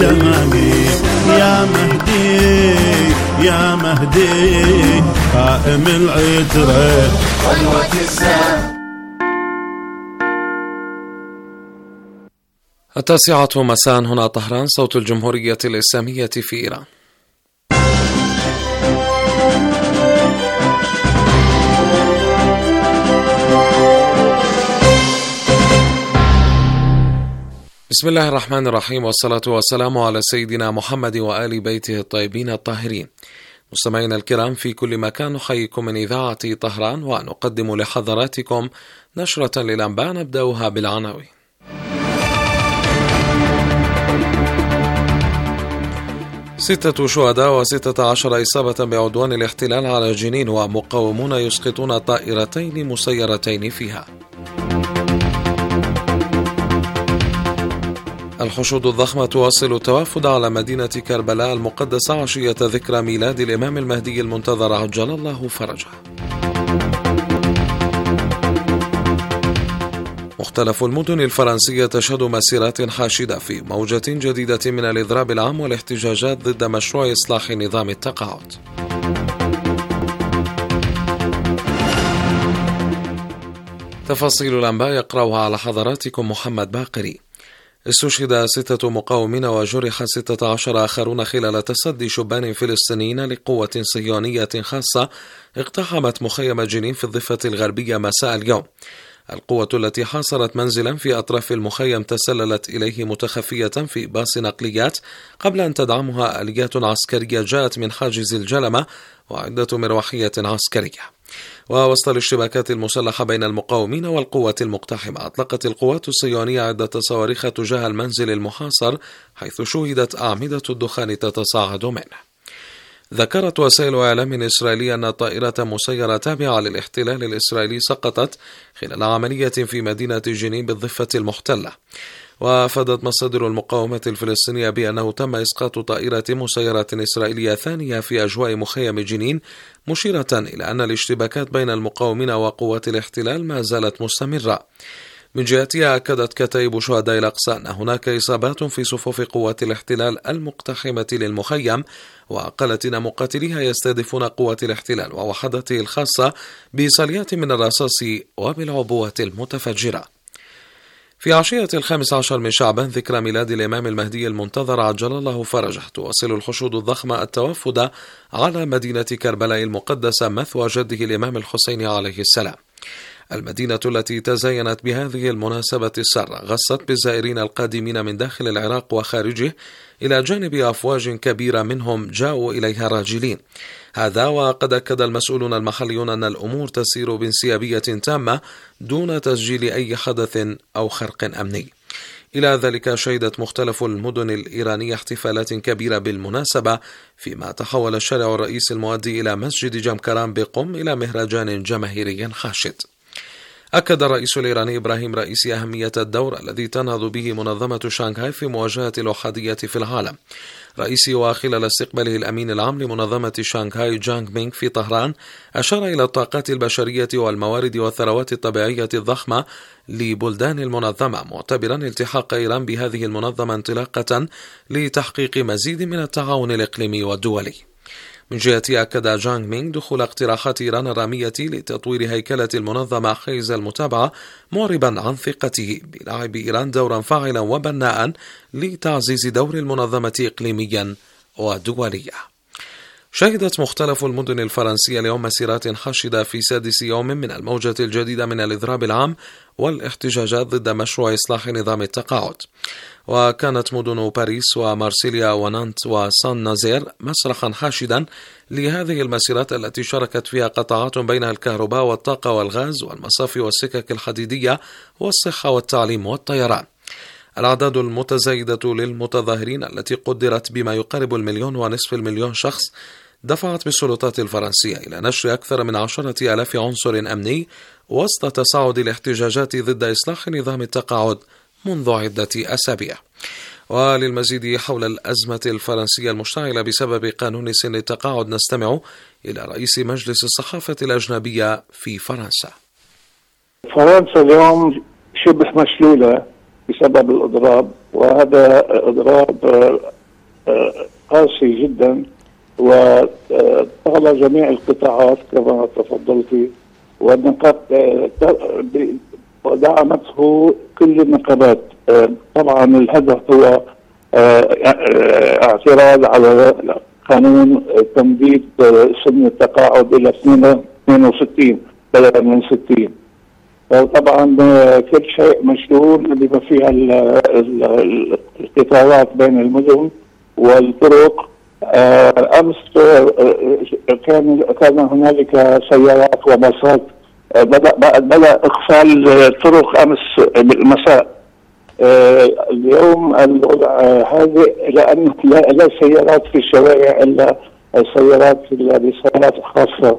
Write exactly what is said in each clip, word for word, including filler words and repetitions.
الزماني يا مهدي يا مهدي قائم العترة قدوة السلام. التاسعة مساء هنا طهران، صوت الجمهورية الإسلامية في إيران. بسم الله الرحمن الرحيم، والصلاة والسلام على سيدنا محمد وآل بيته الطيبين الطاهرين. مستمعينا الكرام في كل مكان، نحييكم من إذاعة طهران ونقدم لحضراتكم نشرة للأنباء نبدأها بالعناوين. ستة شهداء وستة عشر إصابة بعدوان الاحتلال على جنين، ومقاومون يسقطون طائرتين مسيرتين فيها. الحشود الضخمة تواصل التوافد على مدينة كربلاء المقدسة عشية ذكرى ميلاد الإمام المهدي المنتظر عجل الله فرجه. مختلف المدن الفرنسية تشهد مسيرات حاشدة في موجة جديدة من الإضراب العام والاحتجاجات ضد مشروع إصلاح نظام التقاعد. تفاصيل الأنباء يقرأها على حضراتكم محمد باقري. استشهد ستة مقاومين وجرح ستة عشر آخرون خلال تصدي شبان فلسطينيين لقوة صهيونية خاصة اقتحمت مخيم جنين في الضفة الغربية مساء اليوم. القوة التي حاصرت منزلا في أطراف المخيم تسللت إليه متخفية في باص نقليات قبل أن تدعمها آليات عسكرية جاءت من حاجز الجلمة وعدة مروحية عسكرية. ووسط الاشتباكات المسلحة بين المقاومين والقوة المقتحمة، أطلقت القوات الصهيونية عدة صواريخ تجاه المنزل المحاصر، حيث شوهدت أعمدة الدخان تتصاعد منه. ذكرت وسائل إعلام إسرائيلية أن طائرة مسيرة تابعة للاحتلال الإسرائيلي سقطت خلال عملية في مدينة جنين بالضفة المحتلة. وأفادت مصادر المقاومة الفلسطينية بأنه تم إسقاط طائرة مسيرة إسرائيلية ثانية في أجواء مخيم جنين، مشيرة إلى أن الاشتباكات بين المقاومين وقوات الاحتلال ما زالت مستمرة. من جهتها أكدت كتائب شهداء الأقصى أن هناك إصابات في صفوف قوات الاحتلال المقتحمة للمخيم، وقالت إن مقاتليها يستهدفون قوات الاحتلال ووحدته الخاصة بصليات من الرصاص وبالعبوة المتفجرة. في عشية الخامس عشر من شعبان ذكرى ميلاد الإمام المهدي المنتظر عجل الله فرجه، تواصل الحشود الضخمة التوافد على مدينة كربلاء المقدسة مثوى جده الإمام الحسين عليه السلام. المدينة التي تزينت بهذه المناسبة السارة غصت بالزائرين القادمين من داخل العراق وخارجه، إلى جانب أفواج كبيرة منهم جاءوا إليها راجلين. هذا وقد أكد المسؤولون المحليون أن الأمور تسير بانسيابية تامة دون تسجيل أي حدث أو خرق أمني. إلى ذلك شهدت مختلف المدن الإيرانية احتفالات كبيرة بالمناسبة، فيما تحول الشارع الرئيسي المؤدي إلى مسجد جمكران بقم إلى مهرجان جماهيري حاشد. أكد الرئيس الإيراني إبراهيم رئيسي أهمية الدور الذي تنهض به منظمة شانغهاي في مواجهة الأحادية في العالم. رئيسي وخلال استقباله الأمين العام لمنظمة شانغهاي جانغ مينغ في طهران أشار إلى الطاقات البشرية والموارد والثروات الطبيعية الضخمة لبلدان المنظمة، معتبرا التحاق إيران بهذه المنظمة انطلاقة لتحقيق مزيد من التعاون الإقليمي والدولي. من جهته أكد جانغ مينغ دخول اقتراحات إيران الرامية لتطوير هيكلة المنظمة حيز المتابعة، معربا عن ثقته بلعب إيران دورا فاعلا وبناء لتعزيز دور المنظمة إقليميا ودوليا. شهدت مختلف المدن الفرنسية اليوم مسيرات حاشدة في سادس يوم من الموجة الجديدة من الإضراب العام والاحتجاجات ضد مشروع إصلاح نظام التقاعد. وكانت مدن باريس ومارسيليا ونانت وسان نازير مسرحا حاشدا لهذه المسيرات التي شاركت فيها قطاعات بينها الكهرباء والطاقة والغاز والمصافي والسكك الحديدية والصحة والتعليم والطيران. الأعداد المتزايدة للمتظاهرين التي قدرت بما يقارب المليون ونصف المليون شخص دفعت بالسلطات الفرنسية إلى نشر أكثر من عشرة آلاف عنصر أمني وسط تصاعد الاحتجاجات ضد إصلاح نظام التقاعد منذ عدة أسابيع. وللمزيد حول الأزمة الفرنسية المشتعلة بسبب قانون سن التقاعد نستمع إلى رئيس مجلس الصحافة الأجنبية في فرنسا. فرنسا اليوم شبه مشلولة بسبب الإضراب، وهذا إضراب قاسي جدا وطال جميع القطاعات كما تفضلت، والنقابة ودعمته كل النقابات. طبعا الهدف هو اعتراض على قانون تمديد سن التقاعد الى اثنين وستين بدلا من ستين. طبعا كل شيء مشغول بما فيها القطارات بين المدن والطرق. امس كان كان هنالك سيارات وباصات بدا بدا اقفال الطرق امس بالمساء. اليوم الوضع هادئ لان لا سيارات في الشوارع الا السيارات السيارات الخاصه.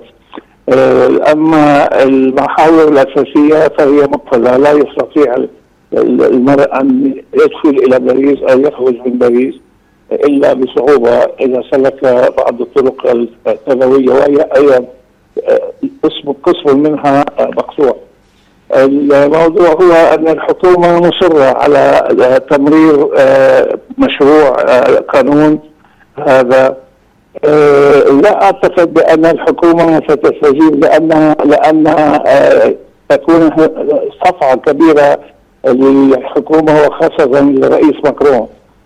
اما المحاور الاساسيه فهي مقفله، لا يستطيع المرء ان يدخل الى باريس او يخرج من باريس الا بصعوبه اذا سلك بعض الطرق التنويه، وهي ايضا قسم قسم منها مقطوع. الموضوع هو ان الحكومه مصره على تمرير مشروع قانون هذا. لا اعتقد بان الحكومه ستستجيب لانها لانها تكون صفعه كبيره للحكومه وخاصه للرئيس ماكرون،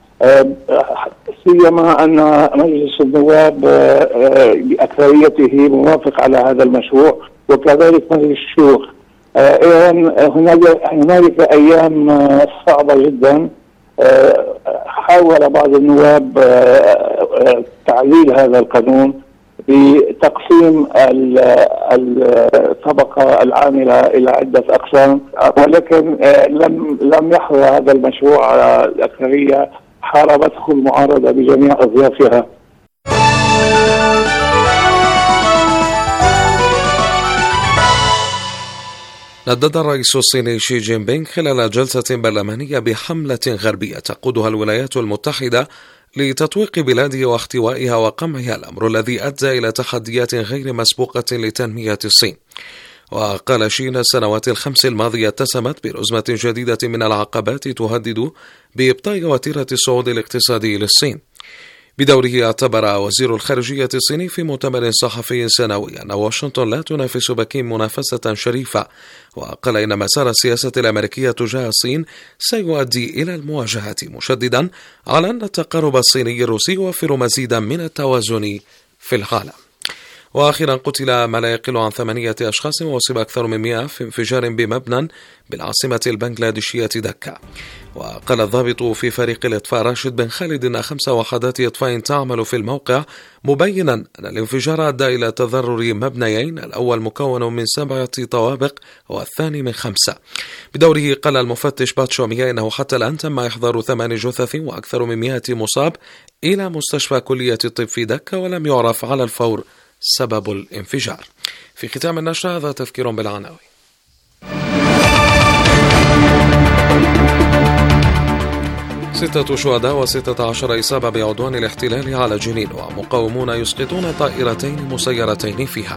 سيما ان مجلس النواب باكثريته موافق على هذا المشروع وكذلك مجلس الشيوخ. اذا هنالك ايام صعبه جدا. حاول بعض النواب تعديل هذا القانون بتقسيم الطبقة العاملة إلى عدة أقسام، ولكن لم لم يحظى هذا المشروع على الأكثرية، حاربته المعارضة بجميع أطيافها. ندد الرئيس الصيني شي جين بينغ خلال جلسة برلمانية بحملة غربية تقودها الولايات المتحدة لتطويق بلاده واحتوائها وقمعها، الأمر الذي أدى إلى تحديات غير مسبوقة لتنمية الصين. وقال شي إن السنوات الخمس الماضية اتسمت برزمة جديدة من العقبات تهدد بإبطاء وتيرة الصعود الاقتصادي للصين. بدوره اعتبر وزير الخارجية الصيني في مؤتمر صحفي سنوي أن واشنطن لا تنافس بكين منافسة شريفة، وقال إن مسار السياسة الأمريكية تجاه الصين سيؤدي إلى المواجهة، مشددا على أن التقارب الصيني الروسي يوفر مزيدا من التوازن في العالم. وأخيرا قتل ما لا يقل عن ثمانية أشخاص وأصيب أكثر من مئة في انفجار بمبنى بالعاصمة البنغلاديشية دكا. وقال الضابط في فريق الإطفاء راشد بن خالد أن خمس وحدات إطفاء تعمل في الموقع، مبينا أن الانفجار أدى إلى تضرر مبنيين، الأول مكون من سبعة طوابق والثاني من خمسة. بدوره قال المفتش باتشوميا إنه حتى الآن تم إحضار ثمان جثث وأكثر من مئة مصاب إلى مستشفى كلية الطب في دكا، ولم يعرف على الفور سبب الانفجار. في ختام النشرة هذا تذكير بالعناوين. ستة شهداء وستة عشر إصابة بعدوان الاحتلال على جنين، ومقاومون يسقطون طائرتين مسيرتين فيها.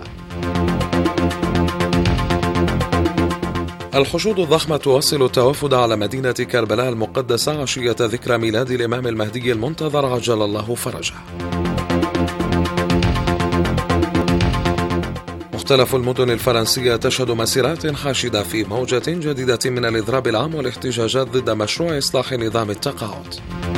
الحشود الضخمة توصل التوافد على مدينة كربلاء المقدسة عشية ذكرى ميلاد الإمام المهدي المنتظر عجل الله فرجه. مختلف المدن الفرنسية تشهد مسيرات حاشدة في موجة جديدة من الإضراب العام والاحتجاجات ضد مشروع إصلاح نظام التقاعد.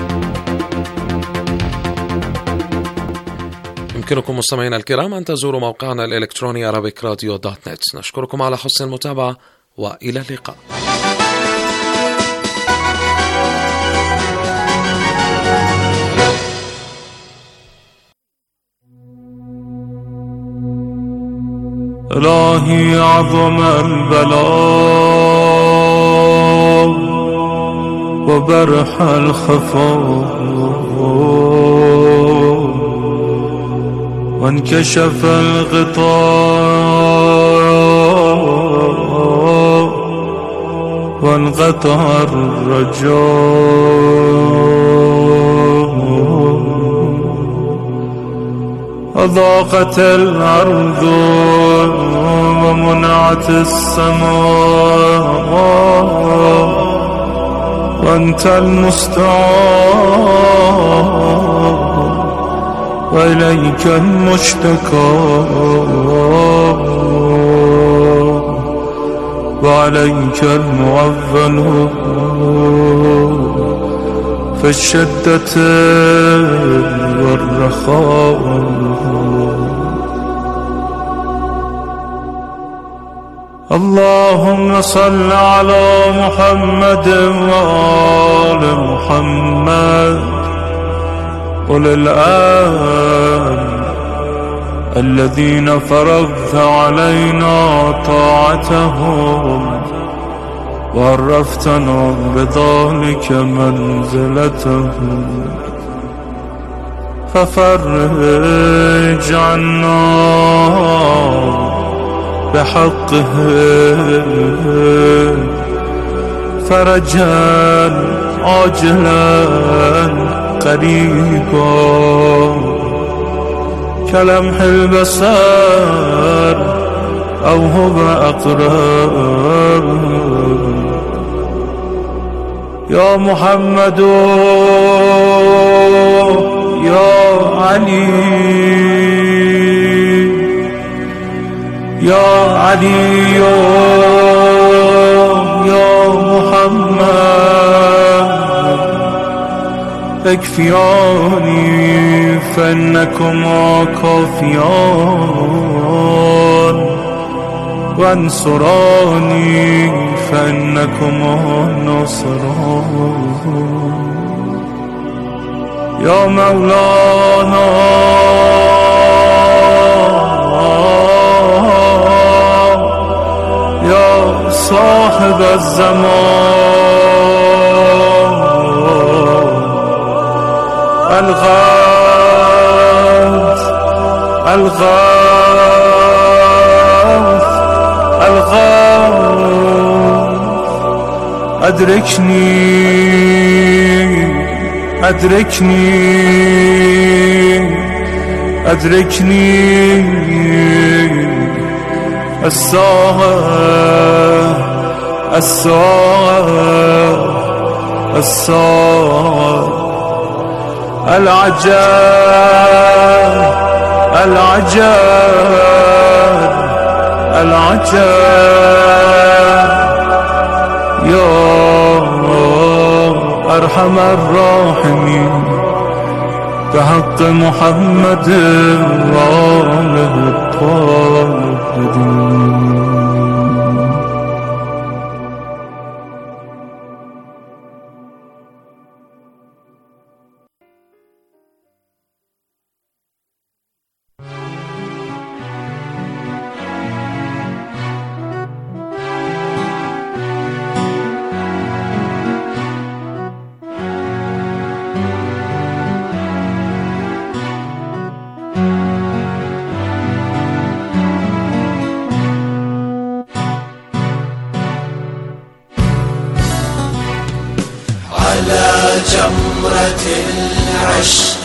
يمكنكم مستمعينا الكرام أن تزوروا موقعنا الإلكتروني أرابيك راديو دوت نت. نشكركم على حسن المتابعة وإلى اللقاء. إلهي عظم البلاء وبرح الخفاء وانكشف الغطاء وانقطع الرجاء وضاقت الأرض ومنعت السماء وأنت المستعان وإليك المشتكى وعليك المعول في الشدة والرخاء. اللهم صل على محمد وآل محمد أولي الآن الذين فرضت علينا طاعتهم وعرفتنا بذلك منزلتهم، ففرج عنا بحقه فرجا عاجلا قريبا كلمح البصر أو هو أقرب. يا محمد يا علي يا علي يا محمد اكفياني فإنكما كافيان وانصراني فإنكما ناصران. يا مولانا يا صاحب الزمان الغوث الغوث الغوث أدركني أدركني أدركني الساعة الساعة الساعة العجاب العجاب العجاب. يا أرحم الراحمين بحق محمد وآله الطاهرين. جمرة العشق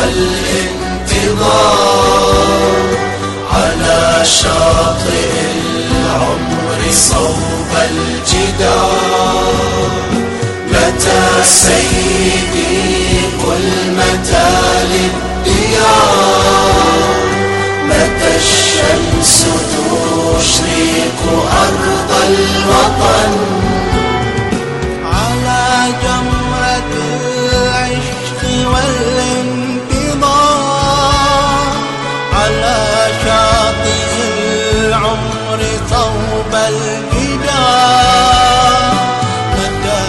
والانتظار على شاطئ العمر صوب الجدار. متى سيدي قل متى للديار، متى الشمس تشرق أرض الوطن. والانتظار على شاطئ العمر صوب الجدار. متى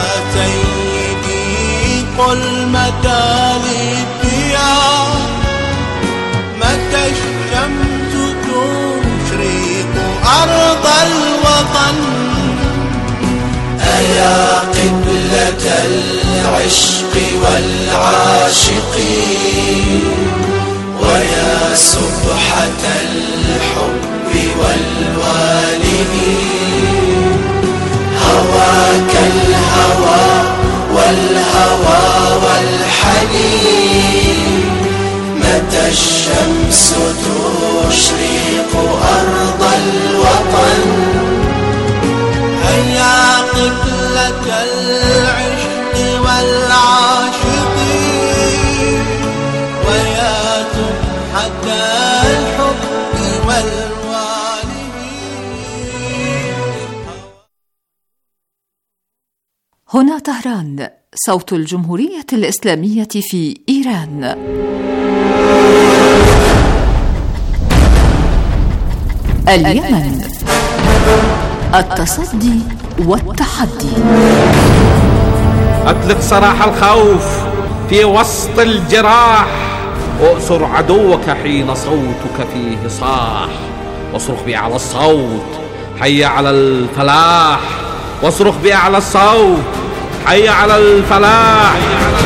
سيدي قل متى للديار، متى الشمس تشرق أرض الوطن. أيا قبلة العشق والعاشقين، ويا سبحة الحب والوالدين. هواك الهوى والهوى والحنين، متى الشمس تشرق أرض الوطن. هيا قبلة العشق والعاشقين، ويا سبحة هنا طهران، صوت الجمهورية الإسلامية في إيران. اليمن، التصدي والتحدي. أطلق سراح الخوف في وسط الجراح، وأسر عدوك حين صوتك فيه صاح، واصرخ بأعلى الصوت حي على الفلاح، واصرخ بأعلى الصوت حي على الفلاح.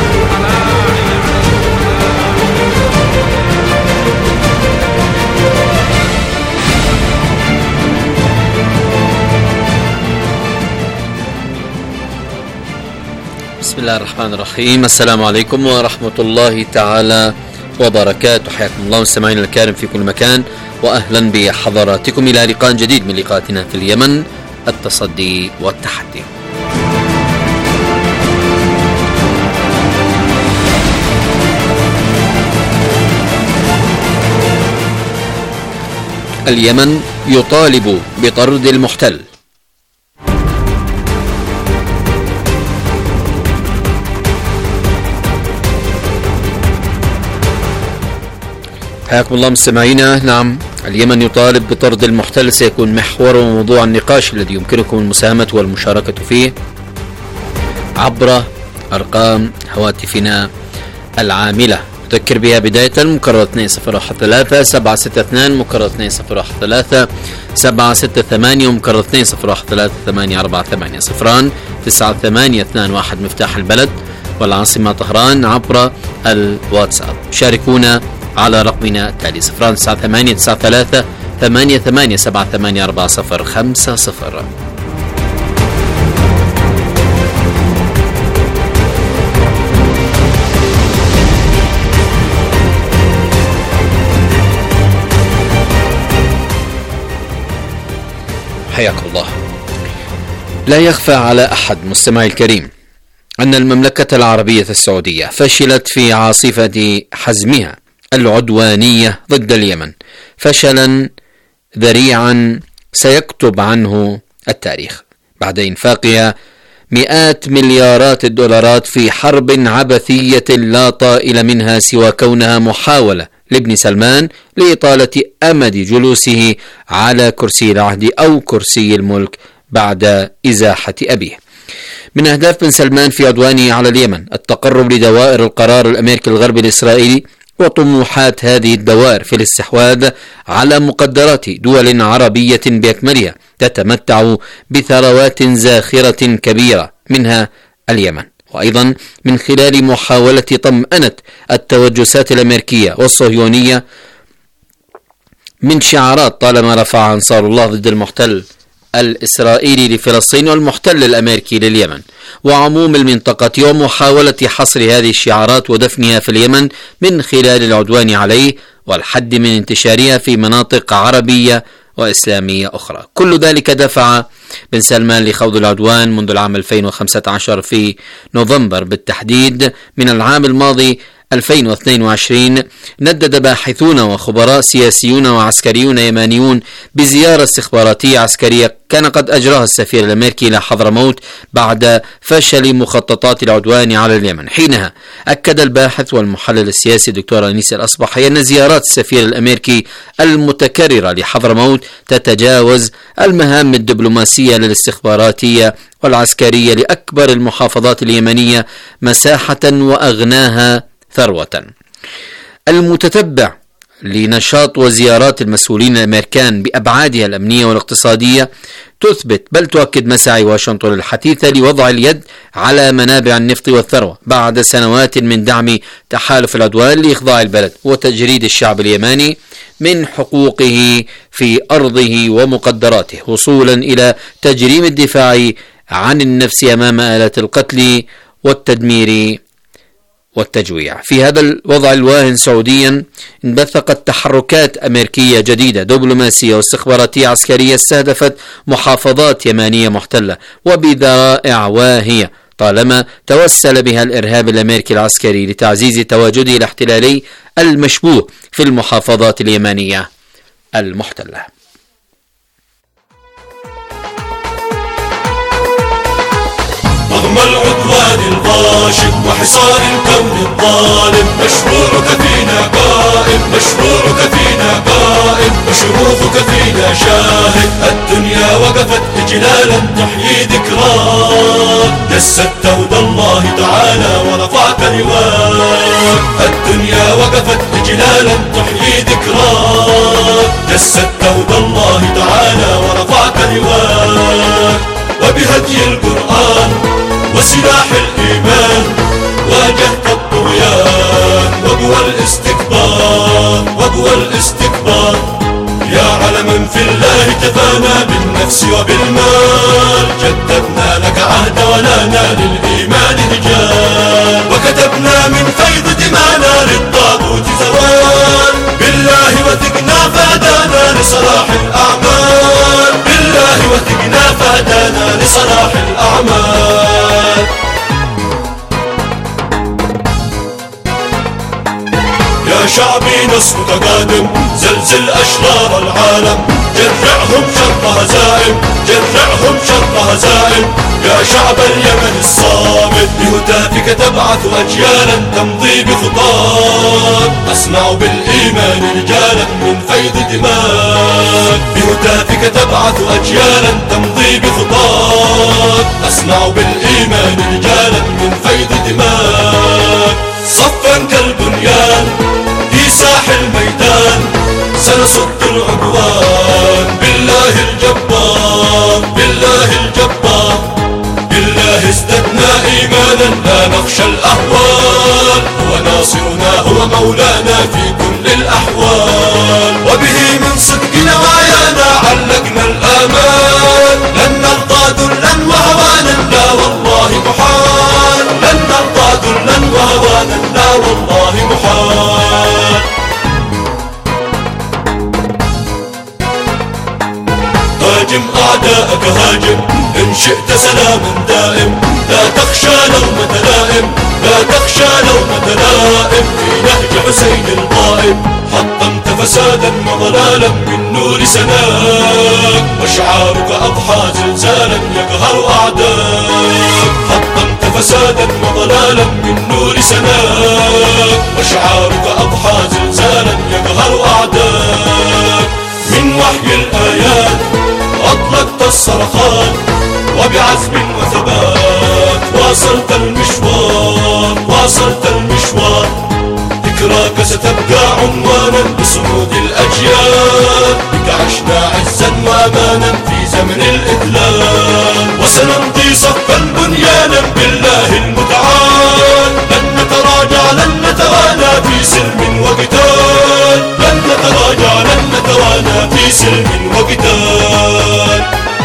بسم الله الرحمن الرحيم. السلام عليكم ورحمة الله تعالى وبركاته. حياكم الله مستمعينا الكرام في كل مكان، وأهلا بحضراتكم إلى لقاء جديد من لقاءاتنا في اليمن، التصدي والتحدي. اليمن يطالب بطرد المحتل. حياكم الله مستمعينا. نعم، اليمن يطالب بطرد المحتل سيكون محور وموضوع النقاش الذي يمكنكم المساهمة والمشاركة فيه عبر أرقام هواتفنا العاملة. أذكر بها بداية مكرر اثنين صفر واحد ثلاثة سبعة ستة اثنين مكرر اثنين صفر واحد ثلاثة سبعة ستة ثمانية ومكرر اثنين صفر واحد ثلاثة ثمانية أربعة ثمانية صفران تسعة ثمانية اثنان واحد مفتاح البلد والعاصمة طهران عبر الواتساب. شاركونا على رقمنا التالي صفران تسعة ثمانية تسعة ثلاثة ثمانية ثمانية سبعة ثمانية أربعة صفر خمسة صفر. حياكم الله. لا يخفى على أحد مستمعي الكريم أن المملكة العربية السعودية فشلت في عاصفة حزمها العدوانية ضد اليمن فشلا ذريعا سيكتب عنه التاريخ، بعد إنفاقها مئات مليارات الدولارات في حرب عبثية لا طائل منها سوى كونها محاولة لابن سلمان لإطالة أمد جلوسه على كرسي العهد أو كرسي الملك بعد إزاحة أبيه. من أهداف بن سلمان في عدوانه على اليمن التقرب لدوائر القرار الأمريكي الغربي الإسرائيلي وطموحات هذه الدوائر في الاستحواذ على مقدرات دول عربية بأكملها تتمتع بثروات زاخرة كبيرة منها اليمن، وأيضا من خلال محاولة طمأنة التوجسات الأمريكية والصهيونية من شعارات طالما رفع أنصار الله ضد المحتل الإسرائيلي لفلسطين والمحتل الأمريكي لليمن وعموم المنطقة، ومحاولة حصر هذه الشعارات ودفنها في اليمن من خلال العدوان عليه والحد من انتشارها في مناطق عربية وإسلامية أخرى. كل ذلك دفع بن سلمان لخوض العدوان منذ العام ألفين وخمسة عشر في نوفمبر بالتحديد من العام الماضي ألفين واثنين وعشرين. ندد باحثون وخبراء سياسيون وعسكريون يمانيون بزيارة استخباراتية عسكرية كان قد أجراها السفير الأمريكي إلى حضرموت بعد فشل مخططات العدوان على اليمن. حينها أكد الباحث والمحلل السياسي الدكتور أنيس الأصبحي أن زيارات السفير الأمريكي المتكررة لحضرموت تتجاوز المهام الدبلوماسية للاستخباراتية والعسكرية لأكبر المحافظات اليمنية مساحة وأغناها ثروة. المتتبع لنشاط وزيارات المسؤولين الأمريكان بأبعادها الأمنية والاقتصادية تثبت بل تؤكد مساعي واشنطن الحثيثة لوضع اليد على منابع النفط والثروة بعد سنوات من دعم تحالف العدوان لإخضاع البلد وتجريد الشعب اليماني من حقوقه في أرضه ومقدراته وصولا إلى تجريم الدفاع عن النفس أمام آلات القتل والتدمير والتجويع. في هذا الوضع الواهن سعوديا انبثقت تحركات أمريكية جديدة دبلوماسية واستخباراتية عسكرية استهدفت محافظات يمانية محتلة وبذرائع واهية طالما توسل بها الإرهاب الأمريكي العسكري لتعزيز تواجده الاحتلالي المشبوه في المحافظات اليمانية المحتلة. رغم غاشم وحصار الكون الظالم. مشروعك فينا قائم، مشروعك فينا قائم، وشروفك فينا شاهد. الدنيا وقفت إجلالا تحيي ذكراك، دست ود الله تعالى ورفعت لواك. الدنيا وقفت إجلالا تحيي ذكراك، دست ود الله تعالى ورفعت لواك. وبهدي القرآن وسلاح الإيمان واجهت الطغيان وقوى الاستكبار، وقوى الاستكبار. يا علما في الله كفانا بالنفس وبالمال، جددنا لك عهد ولنا للإيمان رجال. وكتبنا من فيض دمانا للطاغوت زوال، بالله وثقنا فهدانا لصلاح الأعمال، بالله وثقنا فهدانا لصلاح الأعمال. يا شعبي نصرك قادم، زلزل أشرار العالم، جرعهم شر هزائم، جرعهم شر هزائم. يا شعب اليمن الصامت، بهتافك تبعث أجيالا تمضي بخطاك. أصنع بالإيمان رجالا من فيض دماك، بهتافك تبعث أجيالا تمضي بخطاك. أصنع بالإيمان رجالا من فيض دماك. صفا كالبنيان في ساح الميدان، سنصد العدوان بالله الجبار، بالله الجبار. بالله ازددنا إيمانا لا نخشى الأهوال، هو ناصرنا هو مولانا في كل الأحوال. وبه من صدق نوايانا علقنا الآمال، لن نرضى ذلا وهوانا لا والله محال، لن نرضى ذلا وهوانا لا والله محال. هاجم أعداءك هاجم، إن شئت سلاما دائم. لا تخشى لومة لائم، لا تخشى لومة لائم. في نهج حسين القائم حطمت فسادا وضلالا من نور سناك، وشعارك أضحى زلزالا يقهر أعداك. حطمت فسادا وضلالا من نور سناك، وشعارك أضحى زلزالا يقهر أعداك. من وحي الآيات أطلقت الصرخات، وبعزم وثبات واصلت المشوار، واصلت المشوار. ذكراك ستبقى عنوانا بصمود الأجيال، بك عشنا عزا وأمانا في زمن الإذلال. وسنمضي صفا بنيانا بالله المتعال، لن نتراجع لن نتوانى في سلم وقتال، لن نتراجع لن نتوانى في سلم وقتال.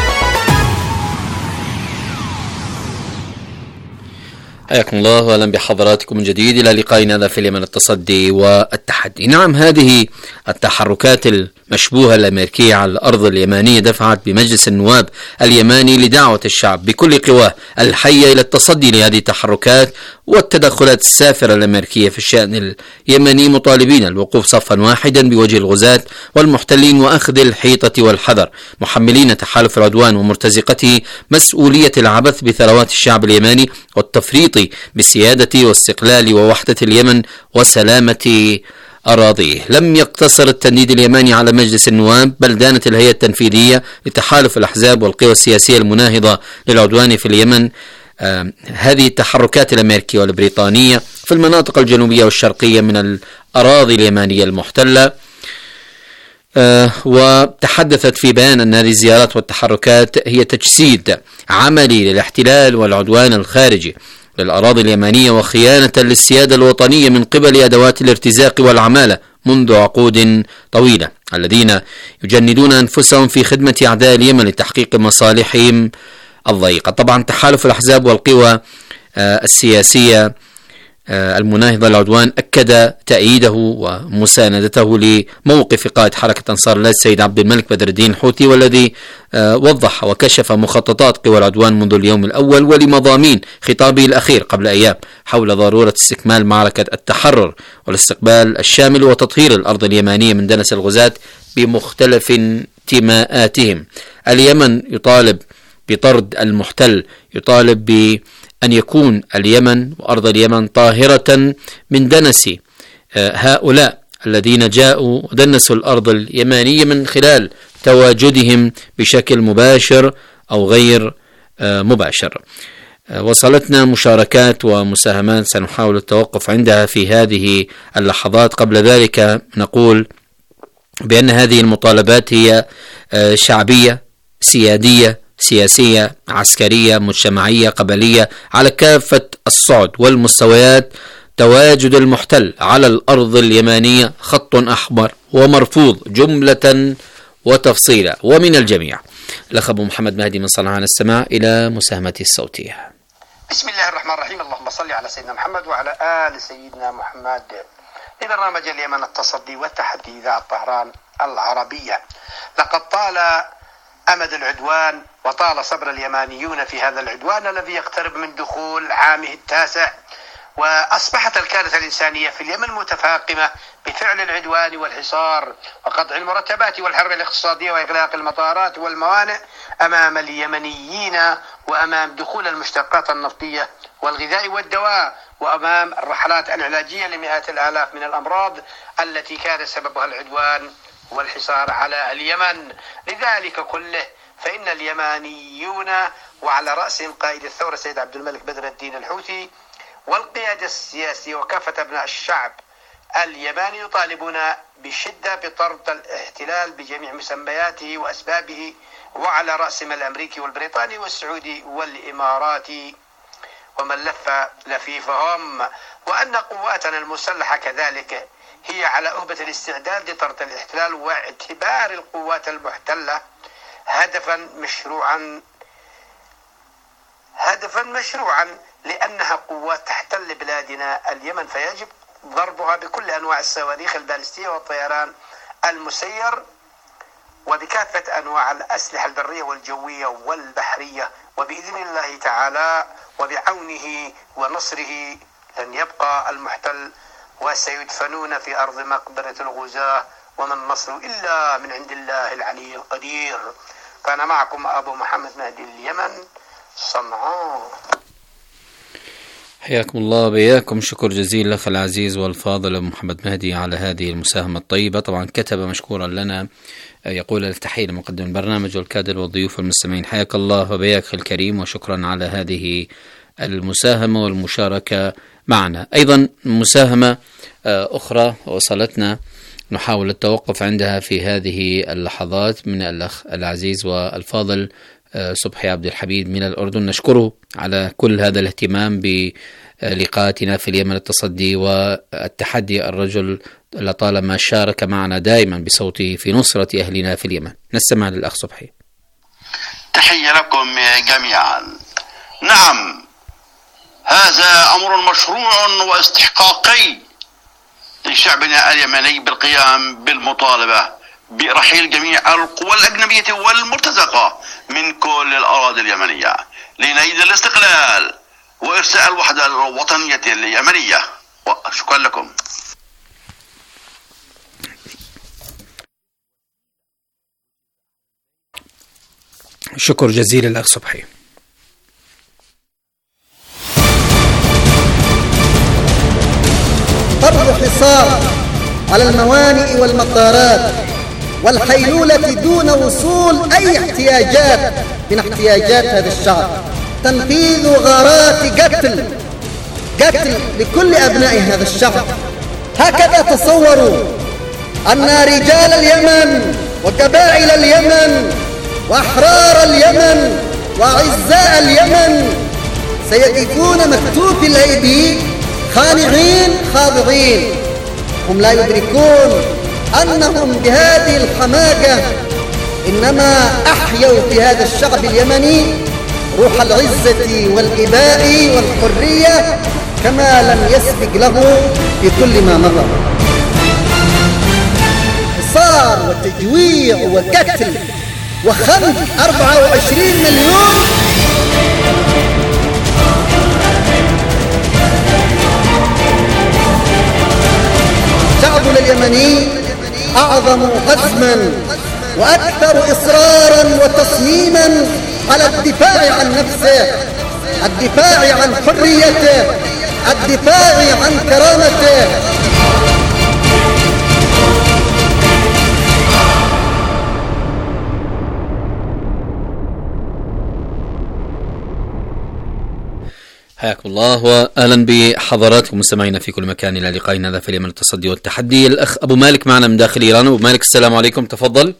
حياكم الله واهلا بحضراتكم من جديد الى لقائنا هذا في اليمن التصدي والتحدي. نعم، هذه التحركات المشبوهه الامريكيه على الارض اليمانيه دفعت بمجلس النواب اليماني لدعوه الشعب بكل قواه الحيه الى التصدي لهذه التحركات والتدخلات السافره الامريكيه في الشان اليمني، مطالبين الوقوف صفا واحدا بوجه الغزاة والمحتلين واخذ الحيطه والحذر، محملين تحالف العدوان ومرتزقته مسؤوليه العبث بثروات الشعب اليماني والتفريط بسيادة واستقلال ووحدة اليمن وسلامة أراضيه. لم يقتصر التنديد اليماني على مجلس النواب، بل دانت الهيئة التنفيذية لتحالف الأحزاب والقوى السياسية المناهضة للعدوان في اليمن آه هذه التحركات الأمريكية والبريطانية في المناطق الجنوبية والشرقية من الأراضي اليمانية المحتلة. آه وتحدثت في بيان أن هذه الزيارات والتحركات هي تجسيد عملي للاحتلال والعدوان الخارجي للأراضي اليمانية وخيانة للسيادة الوطنية من قبل أدوات الارتزاق والعمالة منذ عقود طويلة، الذين يجندون أنفسهم في خدمة أعداء اليمن لتحقيق مصالحهم الضيقة. طبعا تحالف الأحزاب والقوى آه السياسية المناهضة للعدوان أكد تأييده ومساندته لموقف قائد حركة أنصار الله السيد عبد الملك بدر الدين الحوثي، والذي وضح وكشف مخططات قوى العدوان منذ اليوم الأول ولمضامين خطابه الأخير قبل أيام حول ضرورة استكمال معركة التحرر والاستقبال الشامل وتطهير الأرض اليمانية من دنس الغزاة بمختلف انتماءاتهم. اليمن يطالب بطرد المحتل، يطالب ب أن يكون اليمن وأرض اليمن طاهرة من دنس هؤلاء الذين جاءوا ودنسوا الأرض اليمانية من خلال تواجدهم بشكل مباشر أو غير مباشر. وصلتنا مشاركات ومساهمات سنحاول التوقف عندها في هذه اللحظات. قبل ذلك نقول بأن هذه المطالبات هي شعبية، سيادية، سياسية، عسكرية، مجتمعية، قبلية، على كافة الصعد والمستويات. تواجد المحتل على الأرض اليمانية خط أحمر ومرفوض جملة وتفصيلا ومن الجميع. الأخ أبو محمد مهدي من صنعاء السماع إلى مساهمته الصوتية. بسم الله الرحمن الرحيم. اللهم صل على سيدنا محمد وعلى آل سيدنا محمد. لبرنامج اليمن التصدي والتحدي إذاعة طهران العربية. لقد طال أمد العدوان وطال صبر اليمانيون في هذا العدوان الذي يقترب من دخول عامه التاسع، وأصبحت الكارثة الإنسانية في اليمن متفاقمة بفعل العدوان والحصار وقطع المرتبات والحرب الاقتصادية وإغلاق المطارات والموانئ أمام اليمنيين، وأمام دخول المشتقات النفطية والغذاء والدواء، وأمام الرحلات العلاجية لمئات الآلاف من الأمراض التي كان سببها العدوان والحصار على اليمن. لذلك كله فإن اليمانيون وعلى رأسهم قائد الثورة سيد عبد الملك بدر الدين الحوثي والقيادة السياسية وكافة أبناء الشعب اليماني يطالبون بشدة بطرد الاحتلال بجميع مسمياته وأسبابه، وعلى رأسهم الأمريكي والبريطاني والسعودي والإماراتي ومن لف لفيفهم، وأن قواتنا المسلحة كذلك هي على أهبة الاستعداد لطرد الاحتلال واعتبار القوات المحتلة هدفا مشروعا هدفا مشروعا لأنها قوات تحتل بلادنا اليمن، فيجب ضربها بكل أنواع الصواريخ البالستية والطيران المسير وبكافة أنواع الأسلحة البرية والجوية والبحرية، وبإذن الله تعالى وبعونه ونصره لن يبقى المحتل وسيدفنون في أرض مقبرة الغزاة، وما النصر إلا من عند الله العلي القدير. كان معكم أبو محمد مهدي اليمن صنعاء. حياكم الله وبياكم. شكر جزيل لك العزيز والفاضل أبو محمد مهدي على هذه المساهمة الطيبة. طبعا كتب مشكورا لنا يقول التحية لمقدم البرنامج والكادر والضيوف والمستمعين. حياك الله وبياك الكريم وشكرا على هذه المساهمة والمشاركة معنا. أيضا مساهمة أخرى وصلتنا نحاول التوقف عندها في هذه اللحظات من الأخ العزيز والفاضل صبحي عبد الحميد من الأردن. نشكره على كل هذا الاهتمام بلقاءاتنا في اليمن التصدي والتحدي. الرجل لطالما شارك معنا دائما بصوته في نصرة أهلنا في اليمن. نستمع للأخ صبحي. تحية لكم جميعا. نعم، هذا أمر مشروع واستحقاقي لشعبنا اليمني بالقيام بالمطالبة برحيل جميع القوى الأجنبية والمرتزقة من كل الأراضي اليمنية لنيل الاستقلال وإرساء الوحدة الوطنية اليمنية. شكرا لكم. شكر جزيل الأخ صبحي. فرض حصار على الموانئ والمطارات والحيلولة دون وصول أي احتياجات من احتياجات هذا الشعب، تنفيذ غارات قتل قتل لكل أبناء هذا الشعب. هكذا تصوروا أن رجال اليمن وقبائل اليمن وأحرار اليمن وأعزاء اليمن سيقفون مكتوف الأيدي خانعين خاضعين. هم لا يدركون أنهم بهذه الحماقة إنما أحيوا في هذا الشعب اليمني روح العزة والإباء والحرية كما لم يسبق له في كل ما مضى. حصار وتجويع وقتل وخنق أربعة وعشرين مليون. شعبنا اليمني أعظم عزما وأكثر إصرارا وتصميما على الدفاع عن نفسه الدفاع عن حريته، الدفاع عن كرامته. حياكم الله واهلا بحضراتكم مستمعينا في كل مكان الى لقائنا هذا في اليمن التصدي والتحدي. الاخ ابو مالك معنا من داخل ايران. ابو مالك السلام عليكم، تفضل.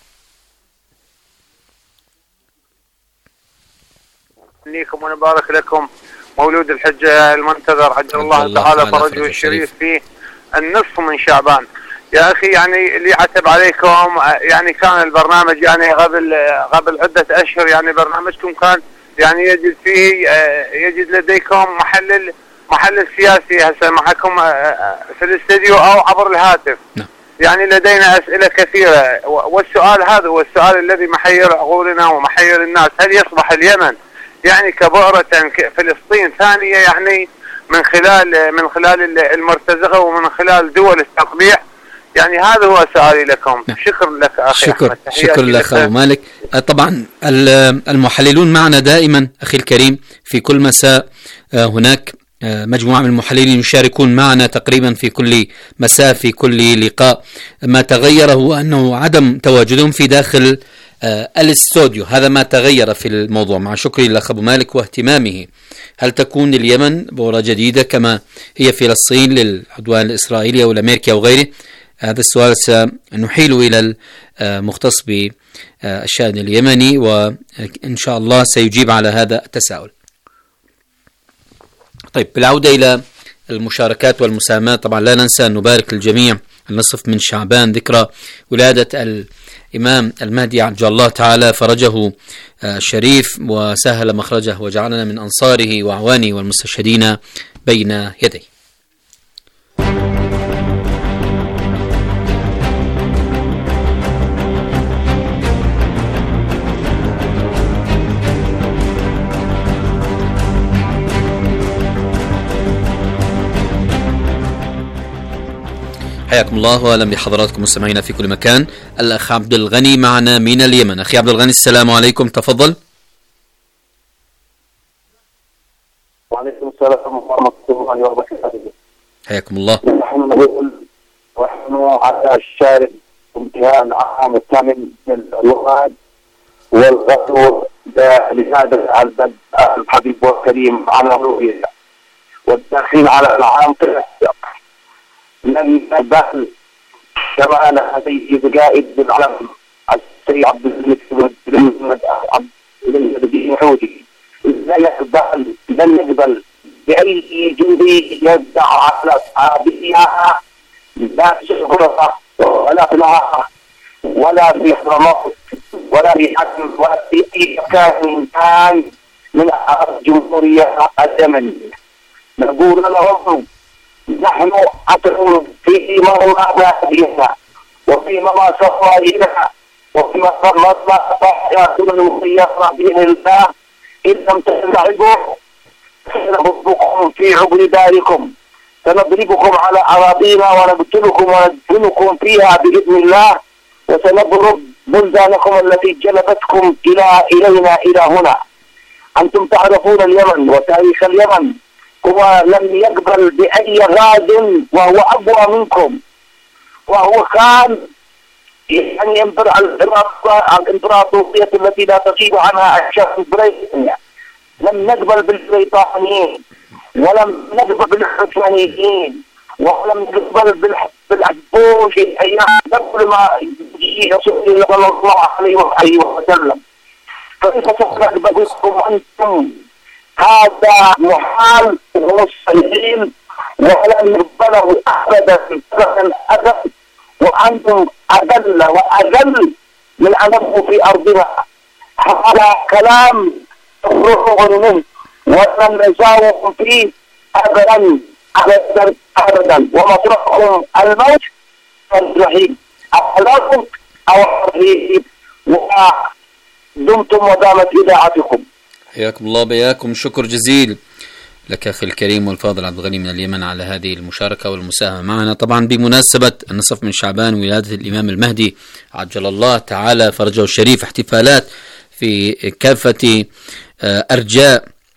ليكم ونبارك لكم مولود الحجة المنتظر عجل الله, الله تعالى فرجه الشريف في النصف من شعبان. يا أخي يعني اللي عتب عليكم يعني كان البرنامج يعني قبل قبل عدة أشهر يعني برنامجكم كان يعني يجد فيه يجد لديكم محلل محلل سياسي هسه معكم في الاستديو أو عبر الهاتف. يعني لدينا أسئلة كثيرة والسؤال هذا هو السؤال الذي محير عقولنا ومحير الناس. هل يصبح اليمن يعني كبؤرة فلسطين ثانية يعني من خلال من خلال المرتزقة ومن خلال دول التقبيح؟ يعني هذا هو سؤالي لكم. شكرا لك أخي شكر أحمد. شكرا لك أبو مالك. طبعا المحللون معنا دائما أخي الكريم في كل مساء هناك مجموعة من المحللين يشاركون معنا تقريبا في كل مساء في كل لقاء. ما تغير هو أنه عدم تواجدهم في داخل الاستوديو، هذا ما تغير في الموضوع. مع شكري لأخ أبو مالك واهتمامه. هل تكون اليمن بؤرة جديدة كما هي فلسطين للعدوان الإسرائيلي أو الأمريكي أو غيره؟ هذا السؤال سنحيله إلى المختص بالشأن اليمني وإن شاء الله سيجيب على هذا التساؤل. طيب، بالعودة إلى المشاركات والمساهمات، طبعا لا ننسى أن نبارك للجميع النصف من شعبان ذكرى ولادة الإمام المهدي عجل الله تعالى فرجه الشريف وسهل مخرجه وجعلنا من أنصاره وأعوانه والمستشهدين بين يديه. حياكم الله واهلا بحضراتكم مستمعينا في كل مكان. الاخ عبد الغني معنا من اليمن. اخي عبد الغني السلام عليكم، تفضل. وعليكم السلام ورحمه الله وبركاته. حياكم الله. نحن نقول ونحن على الشارع امتهان عام الثامن من الوغاد والغزو لهذا البلد الحبيب والكريم على الرويه والداخلين على العام لن نبال كما سيد قائد بالعلم السيد عبد الملك بن عبد الملك حودي. لا يقبل لن نقبل بأي جندي يدع على أصحابها لا شغلها ولا في معها ولا في حرمات ولا في حكم ولا في أي مكان كان من الجمهورية اليمنية. نقول لهم نحن أتعون في مرضى بنا وفيما ما صفائنا وفيما ما يأخذ المخيرة بإذن الله. إن لم تستعبوا سنضربكم في عبر داركم، سنضربكم على أراضينا ونقتلكم وندفنكم فيها بإذن الله، وسنضرب بلدانكم التي جلبتكم إلى إلينا إلى هنا. أنتم تعرفون اليمن وتاريخ اليمن، هو لم يقبل بأي غاد وهو أقوى منكم، وهو كان يعني الإمبراطورية التي لا تصيب عنها الشرق بريطانيا. لم نقبل بالبريطانيين ولم نقبل بالعثمانيين ولم نقبل بالعبوش أيام قبل ما يجي رسول الله صلى الله عليه وسلم. فكيف تقبل بكم أنتم؟ هذا محال ومستحيل ولن يقبله أبدا أبدا، وأنتم أذل وأذل من أن نبقوا في أرضنا. هذا كلام تفرحوا منه ولم نزاوكم فيه أبدا أبدا أبدا، ومطرحكم الموت الرحيم أحلاكم أو الرحيم، ودمتم ودامت إذاعتكم. حياكم الله بياكم. شكر جزيل لك أخي الكريم والفاضل عبد الغني من اليمن على هذه المشاركة والمساهمة معنا. طبعا بمناسبة النصف من شعبان ولادة الإمام المهدي عجل الله تعالى فرجه الشريف، احتفالات في كافة أرجاء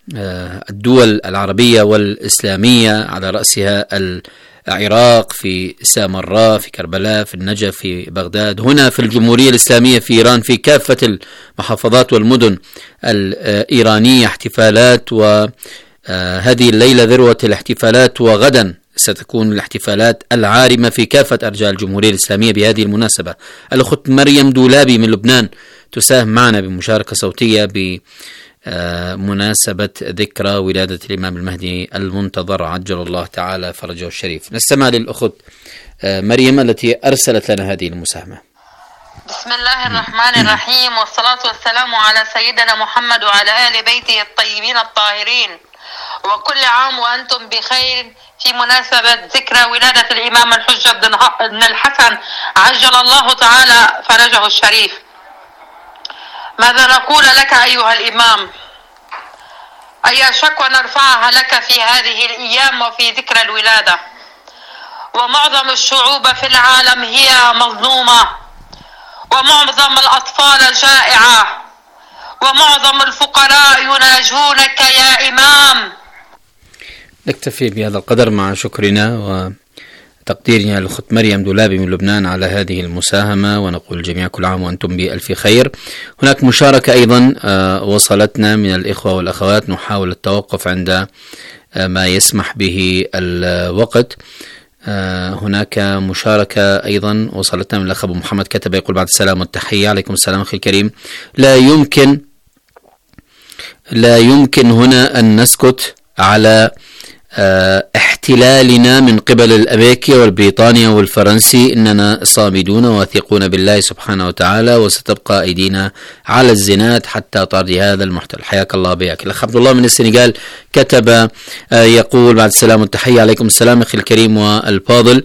الدول العربية والإسلامية على رأسها العراق، في سامراء، في كربلاء، في النجف، في بغداد، هنا في الجمهورية الإسلامية في إيران، في كافة المحافظات والمدن الإيرانية احتفالات، وهذه الليلة ذروة الاحتفالات، وغدا ستكون الاحتفالات العارمة في كافة أرجاء الجمهورية الإسلامية بهذه المناسبة. الأخت مريم دولابي من لبنان تساهم معنا بمشاركة صوتية بمناسبة ذكرى ولادة الإمام المهدي المنتظر عجل الله تعالى فرجه الشريف. نستمع للأخت مريم التي أرسلت لنا هذه المساهمة. بسم الله الرحمن الرحيم، والصلاة والسلام على سيدنا محمد وعلى آل بيته الطيبين الطاهرين، وكل عام وأنتم بخير في مناسبة ذكرى ولادة الإمام الحجة بن الحسن عجل الله تعالى فرجه الشريف. ماذا نقول لك أيها الإمام؟ أي شكوى نرفعها لك في هذه الأيام وفي ذكرى الولادة؟ ومعظم الشعوب في العالم هي مظلومة، ومعظم الأطفال جائعة، ومعظم الفقراء يناجونك يا إمام. نكتفي بهذا القدر مع شكرنا وتقديرنا للأخت مريم دولابي من لبنان على هذه المساهمة، ونقول جميع كل عام وأنتم بألف خير. هناك مشاركة أيضا وصلتنا من الإخوة والأخوات، نحاول التوقف عند ما يسمح به الوقت. هناك مشاركة أيضا وصلتنا من الأخ أبو محمد، كتب يقول بعد السلام والتحية. عليكم السلام أخي الكريم. لا يمكن لا يمكن هنا أن نسكت على احتلالنا من قبل الأمريكي والبريطاني والفرنسي. إننا صامدون واثقون بالله سبحانه وتعالى، وستبقى أيدينا على الزناد حتى طرد هذا المحتل. حياك الله بياك. الأخ عبد الله من السنغال كتب يقول بعد السلام والتحية. عليكم السلام أخي الكريم والفاضل.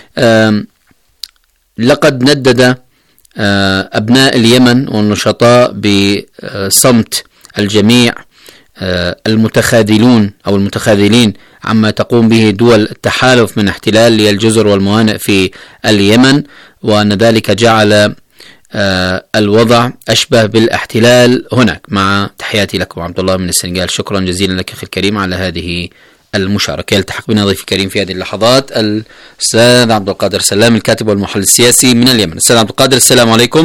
لقد ندد أبناء اليمن والنشطاء بصمت الجميع المتخاذلون أو المتخاذلين عما تقوم به دول التحالف من احتلال للجزر والموانئ في اليمن، وأن ذلك جعل الوضع أشبه بالاحتلال هناك. مع تحياتي لكم عبد الله من السنغال. شكرا جزيلا لك أخي الكريم على هذه المشاركة. يلتحق بنا ضيف كريم في هذه اللحظات الأستاذ عبد القادر سلام، الكاتب والمحلل السياسي من اليمن. الأستاذ عبد القادر، السلام عليكم.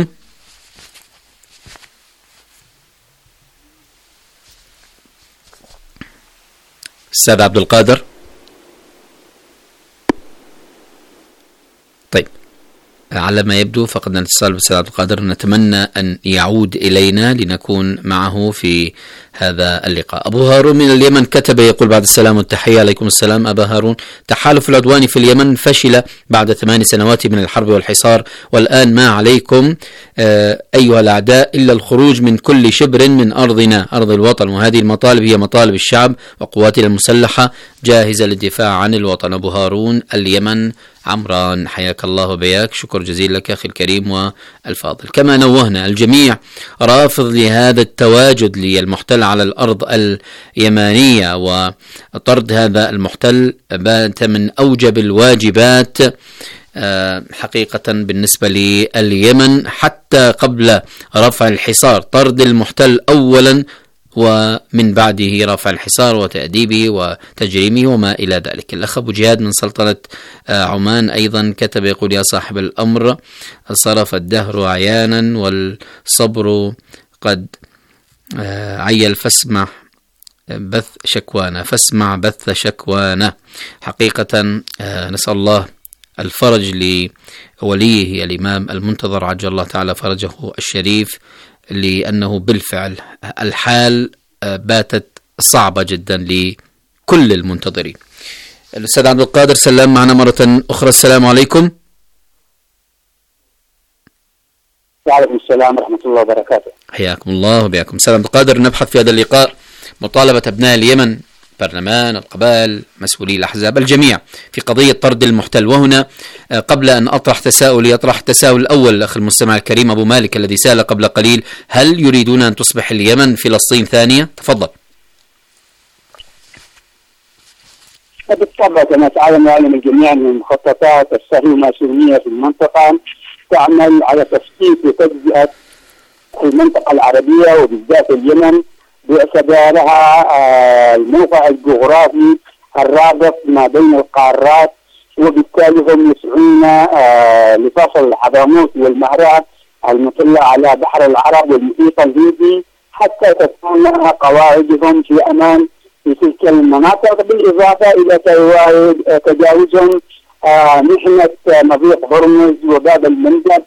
أستاذ عبد القادر. طيب، على ما يبدو فقدنا الاتصال بالأستاذ عبد القادر. نتمنى أن يعود إلينا لنكون معه في هذا اللقاء. أبو هارون من اليمن كتب يقول بعد السلام والتحية. عليكم السلام أبا هارون. تحالف العدواني في اليمن فشل بعد ثمان سنوات من الحرب والحصار، والآن ما عليكم آه أيها الأعداء إلا الخروج من كل شبر من أرضنا، أرض الوطن، وهذه المطالب هي مطالب الشعب وقواتنا المسلحة جاهزة للدفاع عن الوطن. أبو هارون اليمن عمران، حياك الله بياك. شكر جزيل لك أخي الكريم والفاضل. كما نوهنا الجميع رافض لهذا التواجد للمحتل على الأرض اليمانية، وطرد هذا المحتل بات من أوجب الواجبات حقيقة بالنسبة لليمن حتى قبل رفع الحصار. طرد المحتل أولا، ومن بعده رفع الحصار وتأديبه وتجريمه وما إلى ذلك. الأخ أبو جهاد من سلطنة عمان أيضا كتب يقول يا صاحب الأمر، صرف الدهر عيانا والصبر قد عيل فاسمع بث شكوانا فاسمع بث شكوانا. حقيقة نسأل الله الفرج لوليه الإمام المنتظر عجل الله تعالى فرجه الشريف، لأنه بالفعل الحال باتت صعبة جدا لكل المنتظرين. الأستاذ عبد القادر سلام معنا مرة أخرى. السلام عليكم. وعليكم السلام ورحمة الله وبركاته. حياكم الله وبياكم. السلام عبد القادر. نبحث في هذا اللقاء مطالبة أبناء اليمن، برلمان، القبائل، مسؤولي الأحزاب، الجميع في قضية طرد المحتل. وهنا قبل أن أطرح تساؤلي أطرح التساؤل الأول الأخ المستمع الكريم أبو مالك الذي سأل قبل قليل: هل يريدون أن تصبح اليمن فلسطين ثانية؟ تفضل. بالطبع كما تعلم ويعلم الجميع من المخططات الصهيونية في المنطقة تعمل على تفكيك وتجزئة المنطقة العربية وبالذات اليمن باعتبارها الموقع الجغرافي الرابط ما بين القارات، وبالتالي هم يسعون لفصل حضرموت والمهرة المطلة على بحر العرب والمحيط الهندي حتى تكون قواعدهم في أمان في تلك المناطق، بالإضافة إلى تجاوزهم محنة مضيق هرمز وباب المندب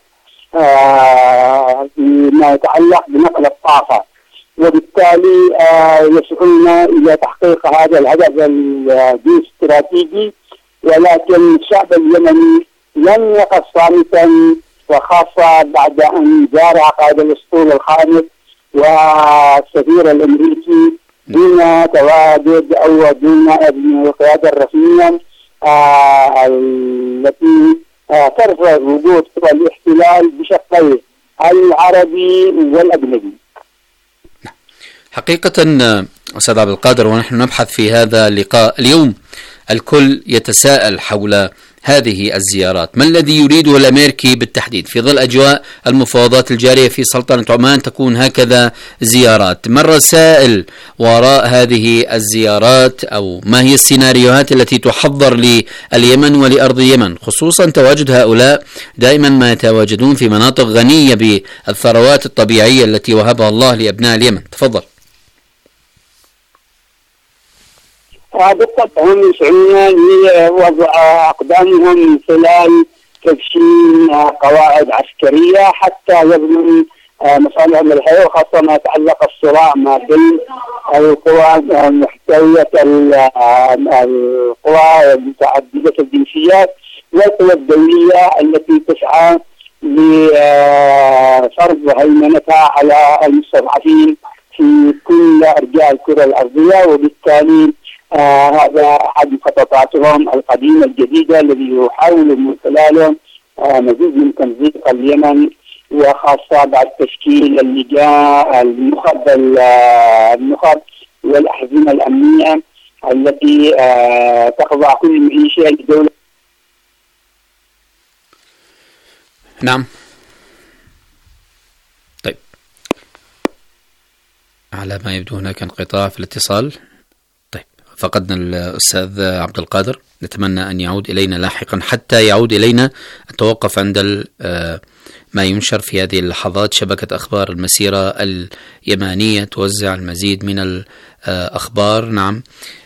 فيما يتعلق بنقل الطاقة، وبالتالي يسعون إلى تحقيق هذا الهدف الاستراتيجي. ولكن الشعب اليمني لم يقف صامتا، وخاصة بعد أن جارع قائد الأسطول الخامس والسفير الأمريكي دون تواجد أو دون القيادة الرسمية آه التي آه ترفض وجود قوى الاحتلال بشقيه العربي والأجنبي. حقيقة أستاذ عبد القادر، ونحن نبحث في هذا اللقاء اليوم الكل يتساءل حول هذه الزيارات، ما الذي يريده الأمريكي بالتحديد في ظل أجواء المفاوضات الجارية في سلطنة عمان تكون هكذا زيارات؟ ما الرسائل وراء هذه الزيارات، أو ما هي السيناريوهات التي تحضر لليمن ولأرض اليمن، خصوصا تواجد هؤلاء دائما ما يتواجدون في مناطق غنية بالثروات الطبيعية التي وهبها الله لأبناء اليمن؟ تفضل. بالطبع هم يسعون لوضع أقدامهم من خلال تدشين قواعد عسكرية حتى يضمن مصالحهم الحياة، وخاصة ما يتعلق الصراع ما بين القوى محتوية القوى متعددة الجنسيات والقوى الدولية التي تسعى لفرض هيمنتها على المستضعفين في كل أرجاء الكرة الأرضية. وبالتالي آه هذا أحد مخططاتهم القديمة الجديدة الذي يحاول من خلاله آه مزيد من تمزيق اليمن، وخاصة بعد تشكيل اللجان النخب النخب والأحزمة الأمنية التي آه تخضع كل معيشة لدولة. نعم. طيب، على ما يبدو هناك انقطاع في الاتصال. فقدنا الأستاذ عبد القادر، نتمنى أن يعود إلينا لاحقا. حتى يعود إلينا أتوقف عند ما ينشر في هذه اللحظات. شبكة أخبار المسيرة اليمانية توزع المزيد من الأخبار. نعم،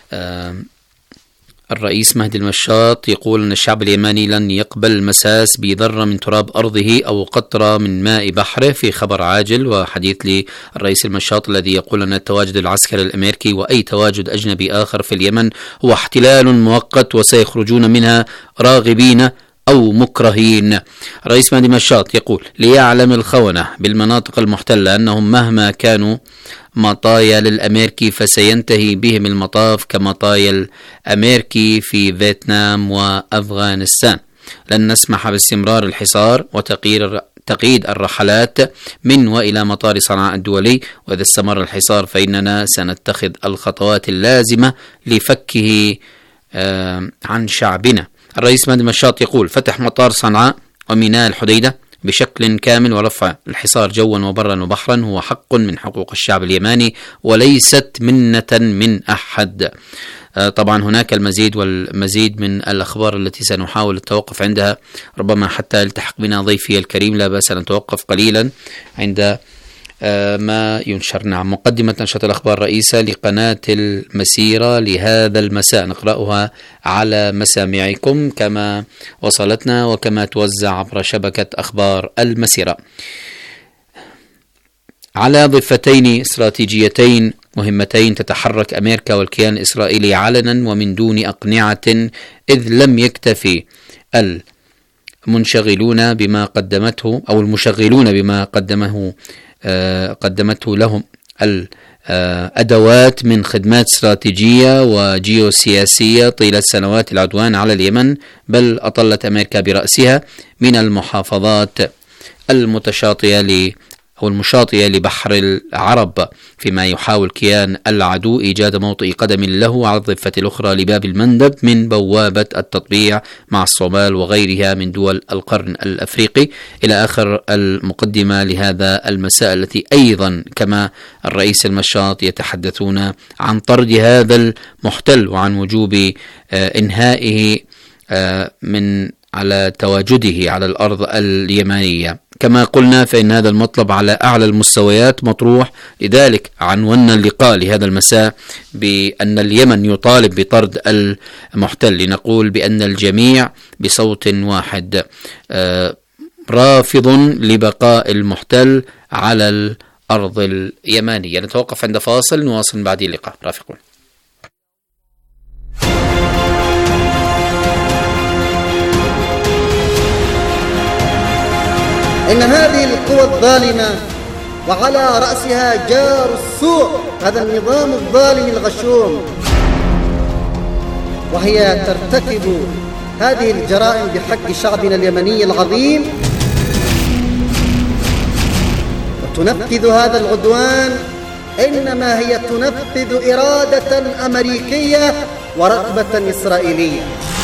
الرئيس مهدي المشاط يقول أن الشعب اليماني لن يقبل المساس بذرة من تراب أرضه أو قطرة من ماء بحره، في خبر عاجل وحديث للرئيس المشاط الذي يقول أن التواجد العسكري الأمريكي وأي تواجد أجنبي آخر في اليمن هو احتلال مؤقت وسيخرجون منها راغبين أو مكرهين. الرئيس مهدي المشاط يقول: ليعلم الخونة بالمناطق المحتلة أنهم مهما كانوا مطايا للأمريكي فسينتهي بهم المطاف كمطايا الأمريكي في فيتنام وأفغانستان. لن نسمح باستمرار الحصار وتقييد تقييد الرحلات من وإلى مطار صنعاء الدولي، وإذا استمر الحصار فإننا سنتخذ الخطوات اللازمة لفكه عن شعبنا. الرئيس مهدي المشاط يقول: فتح مطار صنعاء وميناء الحديدة بشكل كامل ورفع الحصار جوا وبرا وبحرا هو حق من حقوق الشعب اليماني وليست منة من أحد. طبعا هناك المزيد والمزيد من الأخبار التي سنحاول التوقف عندها، ربما حتى يلتحق بنا ضيفي الكريم، لا بأس أن نتوقف قليلا عند ما ينشر. نعم، مقدمة نشرة الأخبار الرئيسة لقناة المسيرة لهذا المساء نقرأها على مسامعكم كما وصلتنا وكما توزع عبر شبكة أخبار المسيرة. على ضفتين استراتيجيتين مهمتين تتحرك أمريكا والكيان الإسرائيلي علنا ومن دون أقنعة، إذ لم يكتفي المنشغلون بما قدمته أو المشغلون بما قدمه قدمته لهم الأدوات من خدمات استراتيجية وجيوسياسية طيلة سنوات العدوان على اليمن، بل أطلت أمريكا برأسها من المحافظات المتشاطئة أو المشاطئة لبحر العرب، فيما يحاول كيان العدو إيجاد موطئ قدم له على الضفة الأخرى لباب المندب من بوابة التطبيع مع الصومال وغيرها من دول القرن الأفريقي، إلى آخر المقدمة لهذا المساء، التي أيضا كما الرئيس المشاط يتحدثون عن طرد هذا المحتل وعن وجوب إنهائه من على تواجده على الأرض اليمنية. كما قلنا فإن هذا المطلب على أعلى المستويات مطروح، لذلك عنونا اللقاء لهذا المساء بأن اليمن يطالب بطرد المحتل، لنقول بأن الجميع بصوت واحد رافض لبقاء المحتل على الأرض اليمنية. نتوقف عند فاصل، نواصل بعد اللقاء. رافقون. إن هذه القوى الظالمة وعلى رأسها جار السوء، هذا النظام الظالم الغشوم، وهي ترتكب هذه الجرائم بحق شعبنا اليمني العظيم، وتنفذ هذا العدوان، إنما هي تنفذ إرادة أمريكية ورغبة إسرائيلية.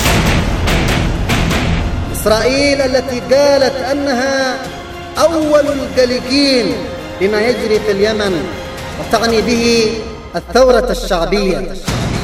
إسرائيل التي قالت أنها أول القلقين بما يجري في اليمن، وتعني به الثورة الشعبية.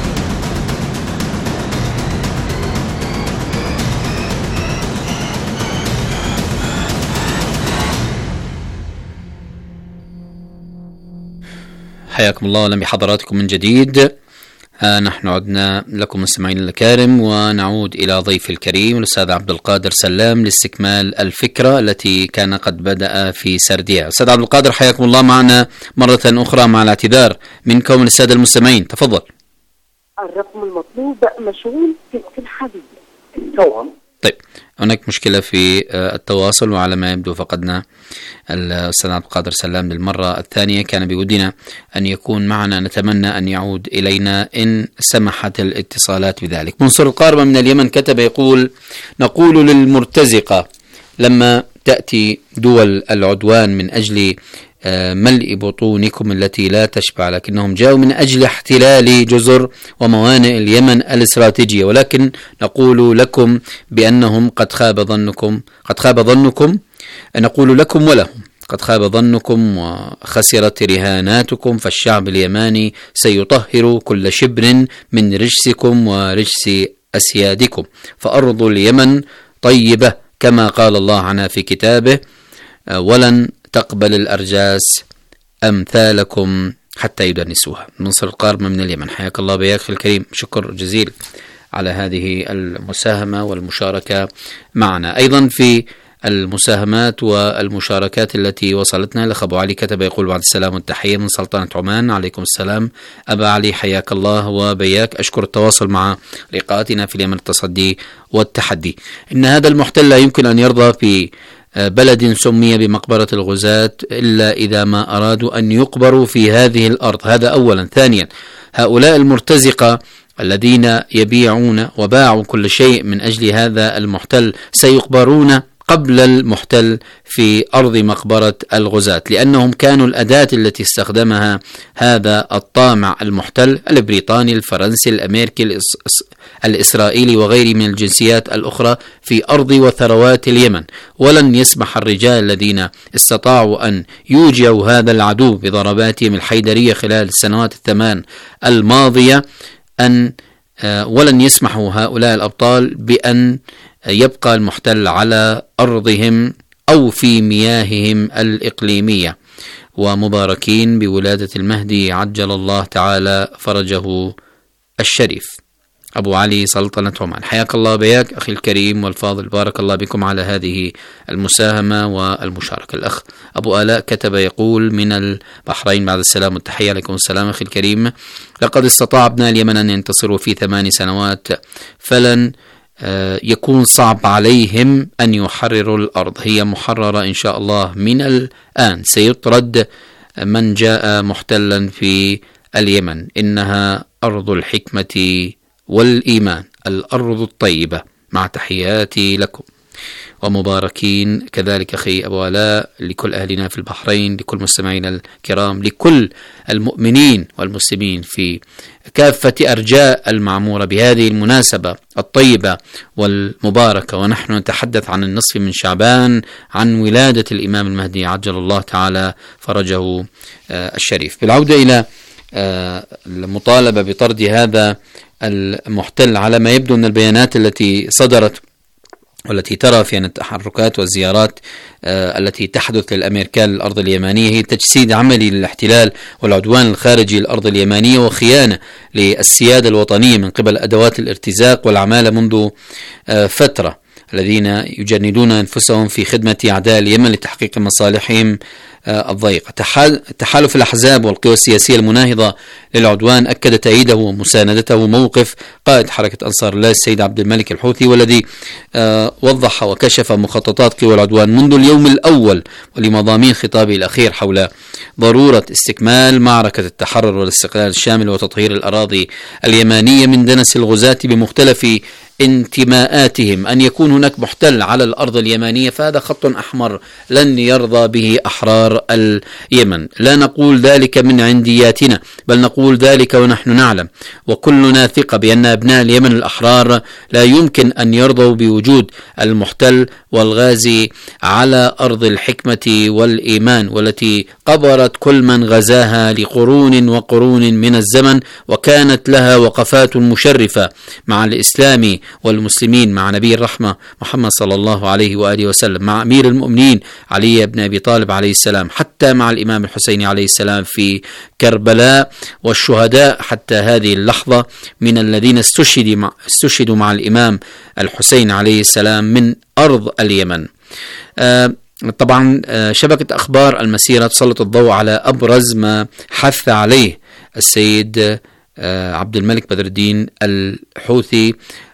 حياكم الله ولم بحضراتكم من جديد. آه نحن عدنا لكم مستمعين الكرام، ونعود إلى ضيف الكريم الأستاذ عبد القادر سلام لاستكمال الفكرة التي كان قد بدأ في سردها. أستاذ عبد القادر حياكم الله معنا مرة أخرى، مع الاعتذار منكم للسادة المستمعين. تفضل. الرقم المطلوب مشغول في الوقت الحالي. تمام. طيب، هناك مشكلة في التواصل، وعلى ما يبدو فقدنا الأستاذ عبد القادر سلام للمرة الثانية. كان بودنا أن يكون معنا، نتمنى أن يعود إلينا إن سمحت الاتصالات بذلك. منصور القارمة من اليمن كتب يقول: نقول للمرتزقة لما تأتي دول العدوان من أجل ملء بطونكم التي لا تشبع، لكنهم جاءوا من أجل احتلال جزر وموانئ اليمن الاستراتيجية، ولكن نقول لكم بأنهم قد خاب ظنكم قد خاب ظنكم نقول لكم ولهم قد خاب ظنكم وخسرت رهاناتكم، فالشعب اليماني سيطهر كل شبر من رجسكم ورجس أسيادكم، فأرض اليمن طيبة كما قال الله عنها في كتابه، ولن تقبل الأرجاس أمثالكم حتى يدنسوها. منصر القارمة من اليمن، حياك الله بيا أخي الكريم، شكر جزيل على هذه المساهمة والمشاركة معنا. أيضا في المساهمات والمشاركات التي وصلتنا، الأخ أبو علي كتب يقول: بعد السلام والتحية من سلطنة عمان. عليكم السلام أبا علي، حياك الله وبياك. أشكر التواصل مع لقاءاتنا في اليمن، التصدي والتحدي. إن هذا المحتل لا يمكن أن يرضى في بلد سمي بمقبرة الغزاة إلا إذا ما أرادوا أن يقبروا في هذه الأرض، هذا أولا. ثانيا، هؤلاء المرتزقة الذين يبيعون وباعوا كل شيء من أجل هذا المحتل سيقبرون قبل المحتل في أرض مقبرة الغزاة، لأنهم كانوا الأداة التي استخدمها هذا الطامع المحتل البريطاني الفرنسي الأمريكي الإسرائيلي وغيره من الجنسيات الأخرى في أرض وثروات اليمن. ولن يسمح الرجال الذين استطاعوا أن يوجعوا هذا العدو بضرباتهم الحيدرية خلال السنوات الثمان الماضية أن ولن يسمحوا هؤلاء الأبطال بأن يبقى المحتل على أرضهم أو في مياههم الإقليمية. ومباركين بولادة المهدي عجل الله تعالى فرجه الشريف. أبو علي، سلطنة عمان، حياك الله بياك أخي الكريم والفاضل، بارك الله بكم على هذه المساهمة والمشاركة. الأخ أبو آلاء كتب يقول من البحرين: بعد السلام والتحية. عليكم السلام أخي الكريم. لقد استطاع أبناء اليمن أن ينتصروا في ثمان سنوات، فلن يكون صعب عليهم أن يحرروا الأرض، هي محررة إن شاء الله من الآن. سيطرد من جاء محتلا في اليمن، إنها أرض الحكمة والإيمان، الأرض الطيبة. مع تحياتي لكم. ومباركين. كذلك أخي أبو علاء لكل أهلنا في البحرين، لكل مستمعينا الكرام، لكل المؤمنين والمسلمين في كافة أرجاء المعمورة بهذه المناسبة الطيبة والمباركة، ونحن نتحدث عن النصف من شعبان، عن ولادة الإمام المهدي عجل الله تعالى فرجه الشريف. بالعودة إلى المطالبة بطرد هذا المحتل، على ما يبدو أن البيانات التي صدرت والتي ترى في أن التحركات والزيارات آه التي تحدث للأمريكان للأرض اليمانية هي تجسيد عملي للاحتلال والعدوان الخارجي للأرض اليمانية، وخيانة للسيادة الوطنية من قبل أدوات الارتزاق والعمالة منذ آه فترة، الذين يجندون أنفسهم في خدمة أعداء اليمن لتحقيق مصالحهم الضيقة. تحالف الأحزاب والقوى السياسية المناهضة للعدوان أكد تأييده ومساندته موقف قائد حركة أنصار الله السيد عبد الملك الحوثي، والذي وضح وكشف مخططات قوى العدوان منذ اليوم الأول ولمضامين خطابه الأخير حول ضرورة استكمال معركة التحرر والاستقلال الشامل وتطهير الأراضي اليمانية من دنس الغزاة بمختلف انتماءاتهم. أن يكون هناك محتل على الأرض اليمانية فهذا خط أحمر لن يرضى به أحرار اليمن. لا نقول ذلك من عندياتنا، بل نقول ذلك ونحن نعلم وكلنا ثقة بأن أبناء اليمن الأحرار لا يمكن أن يرضوا بوجود المحتل والغازي على أرض الحكمة والإيمان، والتي قبرت كل من غزاها لقرون وقرون من الزمن، وكانت لها وقفات مشرفة مع الإسلام والمسلمين، مع نبي الرحمة محمد صلى الله عليه وآله وسلم، مع أمير المؤمنين علي بن أبي طالب عليه السلام، حتى مع الإمام الحسين عليه السلام في كربلاء، والشهداء حتى هذه اللحظة من الذين استشهدوا مع, استشهدوا مع الإمام الحسين عليه السلام من أرض اليمن. آه طبعا آه شبكة أخبار المسيرة تسلط الضوء على أبرز ما حث عليه السيد آه عبد الملك بدر الدين الحوثي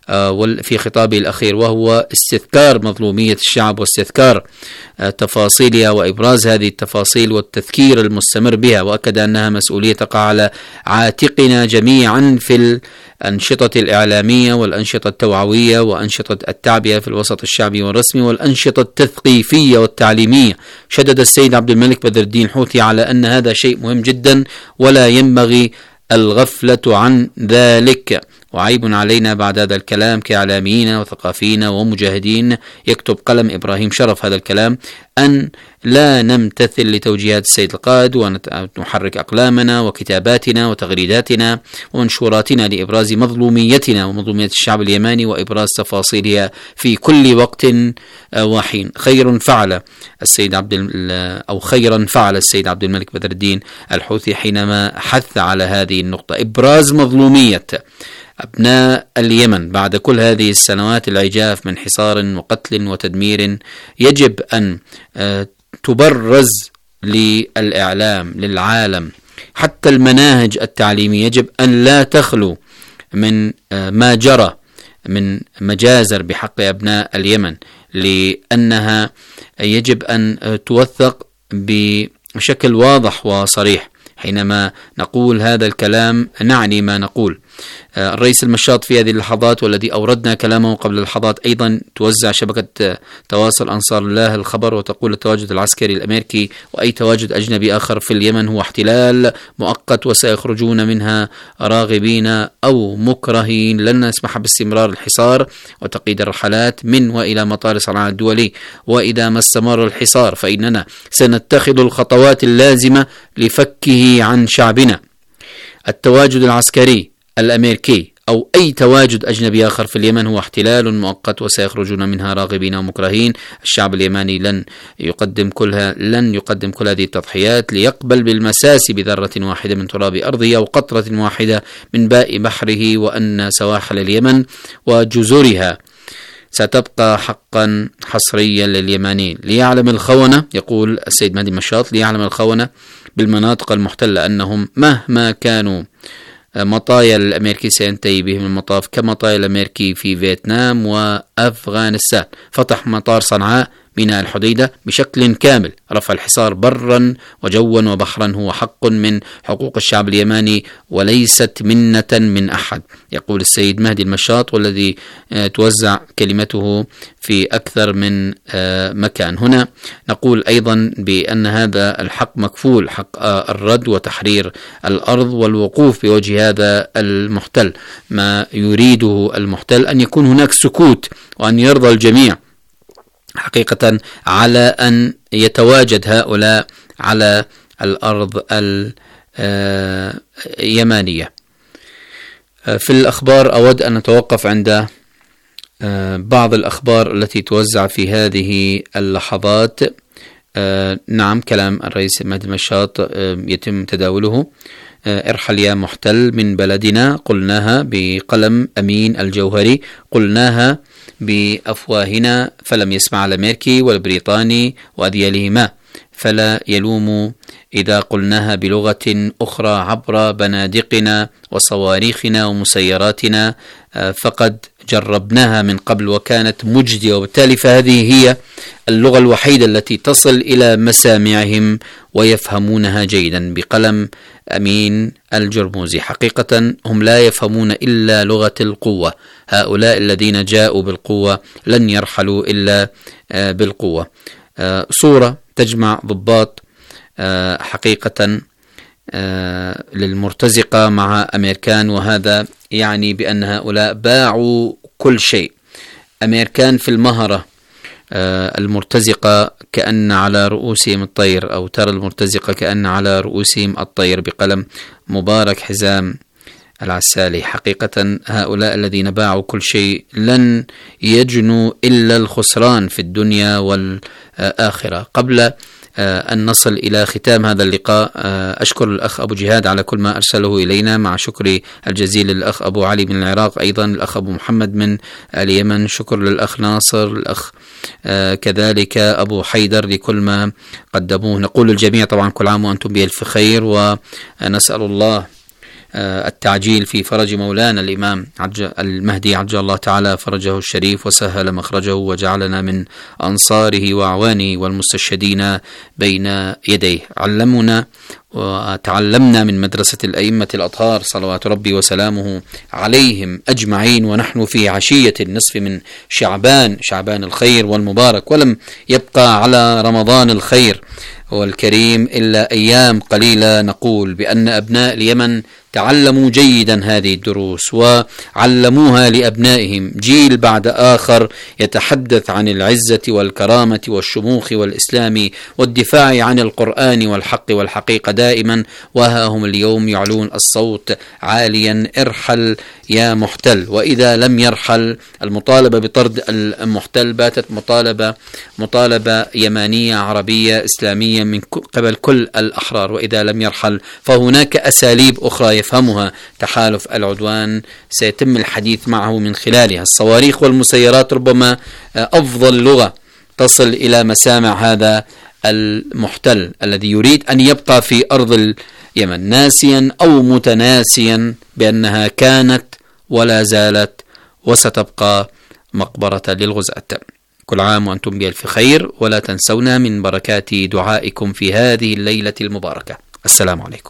في خطابه الأخير، وهو استذكار مظلومية الشعب واستذكار تفاصيلها وإبراز هذه التفاصيل والتذكير المستمر بها، وأكد أنها مسؤولية تقع على عاتقنا جميعا في الأنشطة الإعلامية والأنشطة التوعوية وأنشطة التعبئة في الوسط الشعبي والرسمي والأنشطة التثقيفية والتعليمية. شدد السيد عبد الملك بدر الدين الحوثي على أن هذا شيء مهم جدا ولا ينبغي الغفلة عن ذلك، وعيب علينا بعد هذا الكلام كإعلاميين وثقافيين ومجاهدين يكتب قلم إبراهيم شرف هذا الكلام أن لا نمتثل لتوجيهات السيد القائد ونحرك أقلامنا وكتاباتنا وتغريداتنا ومنشوراتنا لإبراز مظلوميتنا ومظلومية الشعب اليماني وإبراز تفاصيلها في كل وقت وحين. خير فعل السيد عبد أو خيرا فعل السيد عبد الملك بدر الدين الحوثي حينما حث على هذه النقطة، إبراز مظلومية أبناء اليمن بعد كل هذه السنوات العجاف من حصار وقتل وتدمير. يجب أن تبرز للإعلام للعالم، حتى المناهج التعليمية يجب أن لا تخلو من ما جرى من مجازر بحق أبناء اليمن، لأنها يجب أن توثق بشكل واضح وصريح. حينما نقول هذا الكلام نعني ما نقول. الرئيس المشاط في هذه اللحظات والذي أوردنا كلامه قبل لحظات أيضا توزع شبكة تواصل أنصار الله الخبر وتقول التواجد العسكري الأمريكي وأي تواجد أجنبي آخر في اليمن هو احتلال مؤقت وسيخرجون منها راغبين أو مكرهين. لن نسمح باستمرار الحصار وتقييد الرحلات من وإلى مطار صنعاء الدولي، وإذا ما استمر الحصار فإننا سنتخذ الخطوات اللازمة لفكه عن شعبنا. التواجد العسكري الأمريكي أو أي تواجد أجنبي آخر في اليمن هو احتلال مؤقت وسيخرجون منها راغبين ومكرهين. الشعب اليماني لن يقدم كلها لن يقدم كل هذه التضحيات ليقبل بالمساس بذرة واحدة من تراب أرضه أو قطرة واحدة من باء بحره، وأن سواحل اليمن وجزرها ستبقى حقا حصريا لليمانيين. ليعلم الخونة، يقول السيد مهدي مشاط، ليعلم الخونة بالمناطق المحتلة أنهم مهما كانوا مطايا الأمريكي سينتهي بهم المطاف كمطايا الأمريكي في فيتنام أفغانستان، فتح مطار صنعاء ميناء الحديدة بشكل كامل، رفع الحصار برا وجوا وبحرا هو حق من حقوق الشعب اليماني وليست منة من أحد، يقول السيد مهدي المشاط، والذي توزع كلمته في أكثر من مكان. هنا نقول أيضا بأن هذا الحق مكفول، حق الرد وتحرير الأرض والوقوف بوجه هذا المحتل. ما يريده المحتل أن يكون هناك سكوت وأن يرضى الجميع حقيقة على أن يتواجد هؤلاء على الأرض اليمانية. في الأخبار أود أن نتوقف عند بعض الأخبار التي توزع في هذه اللحظات. نعم، كلام الرئيس مهدي المشاط يتم تداوله. ارحل يا محتل من بلدنا، قلناها بقلم أمين الجوهري، قلناها بأفواهنا، فلم يسمع الأمريكي والبريطاني وأذيالهما، فلا يلوم إذا قلناها بلغة أخرى عبر بنادقنا وصواريخنا ومسيراتنا، فقد جربناها من قبل وكانت مجدية، وبالتالي فهذه هي اللغة الوحيدة التي تصل إلى مسامعهم ويفهمونها جيدا. بقلم أمين الجرموزي، حقيقة هم لا يفهمون إلا لغة القوة، هؤلاء الذين جاءوا بالقوة لن يرحلوا إلا بالقوة. صورة تجمع ضباط حقيقة للمرتزقة مع أمريكان، وهذا يعني بأن هؤلاء باعوا كل شيء. أمريكان في المهرة، المرتزقة كأن على رؤوسهم الطير، أو ترى المرتزقة كأن على رؤوسهم الطير، بقلم مبارك حزام العسالي. حقيقة هؤلاء الذين باعوا كل شيء لن يجنوا إلا الخسران في الدنيا والآخرة. قبل أن نصل إلى ختام هذا اللقاء، أشكر الأخ أبو جهاد على كل ما أرسله إلينا، مع شكري الجزيل للأخ أبو علي من العراق، أيضا الأخ أبو محمد من اليمن، شكر للأخ ناصر، الأخ كذلك أبو حيدر لكل ما قدموه. نقول للجميع طبعا كل عام وأنتم بألف خير، ونسأل الله التعجيل في فرج مولانا الإمام المهدي عجل الله تعالى فرجه الشريف وسهل مخرجه، وجعلنا من أنصاره وأعوانه والمستشهدين بين يديه. علمنا وتعلمنا من مدرسة الأئمة الأطهار صلوات ربي وسلامه عليهم أجمعين، ونحن في عشية النصف من شعبان، شعبان الخير والمبارك، ولم يبقى على رمضان الخير والكريم إلا أيام قليلة. نقول بأن أبناء اليمن تعلموا جيدا هذه الدروس وعلموها لأبنائهم، جيل بعد آخر يتحدث عن العزة والكرامة والشموخ والإسلام والدفاع عن القرآن والحق والحقيقة دائما، وها هم اليوم يعلون الصوت عاليا: ارحل يا محتل. وإذا لم يرحل، المطالبة بطرد المحتل باتت مطالبة مطالبة يمانية عربية إسلامية من قبل كل الأحرار، وإذا لم يرحل فهناك أساليب أخرى يفهمها تحالف العدوان سيتم الحديث معه من خلالها. الصواريخ والمسيرات ربما أفضل لغة تصل إلى مسامع هذا المحتل الذي يريد أن يبقى في أرض اليمن ناسيا أو متناسيا بأنها كانت ولا زالت وستبقى مقبرة للغزاة. كل عام وأنتم بألف خير، ولا تنسونا من بركات دعائكم في هذه الليلة المباركة. السلام عليكم.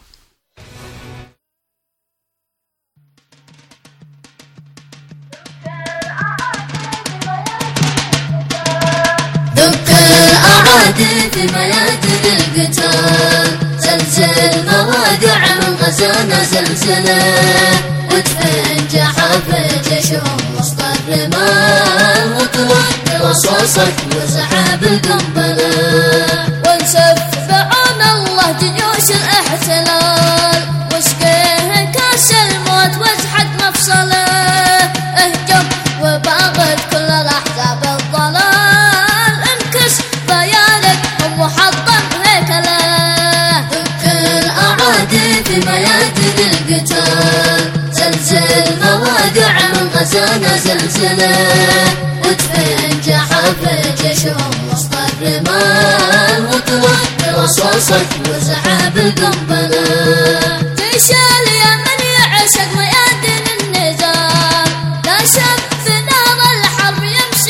دك الأعادي في ميادين القتال، زلزل مواقع من غزانا زلزلة، ودفن جحافل جيشهم وسط الرمال، وطلع برصاصك وزعاب القنبلة، ونسف عن الله جيوش الاحتلال، وسقيه كاس الموت وازحد مفصله، اهجم وباغت كل الاحزاب الضلال، انكس بيانك ومحطم هيكله، دك الاعادي في ميادين القتال، زلزل مواقع من غزانا زلزله، ودفن جحافل جيشهم وسط الرمال، وطلع برصاصك وزعاب القنبله، جيش اليمن يعشق ميادين النزال، لا شك في نار الحرب يمشي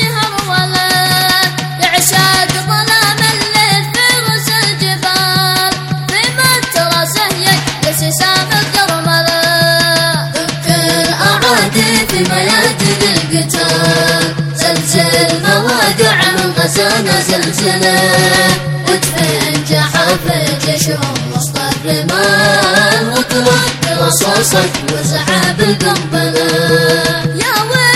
غزانا زلزلة ودفن جحافل جيشهم وسط الرمال وطلع برصاصك وزعاب القنبلة. يا ويل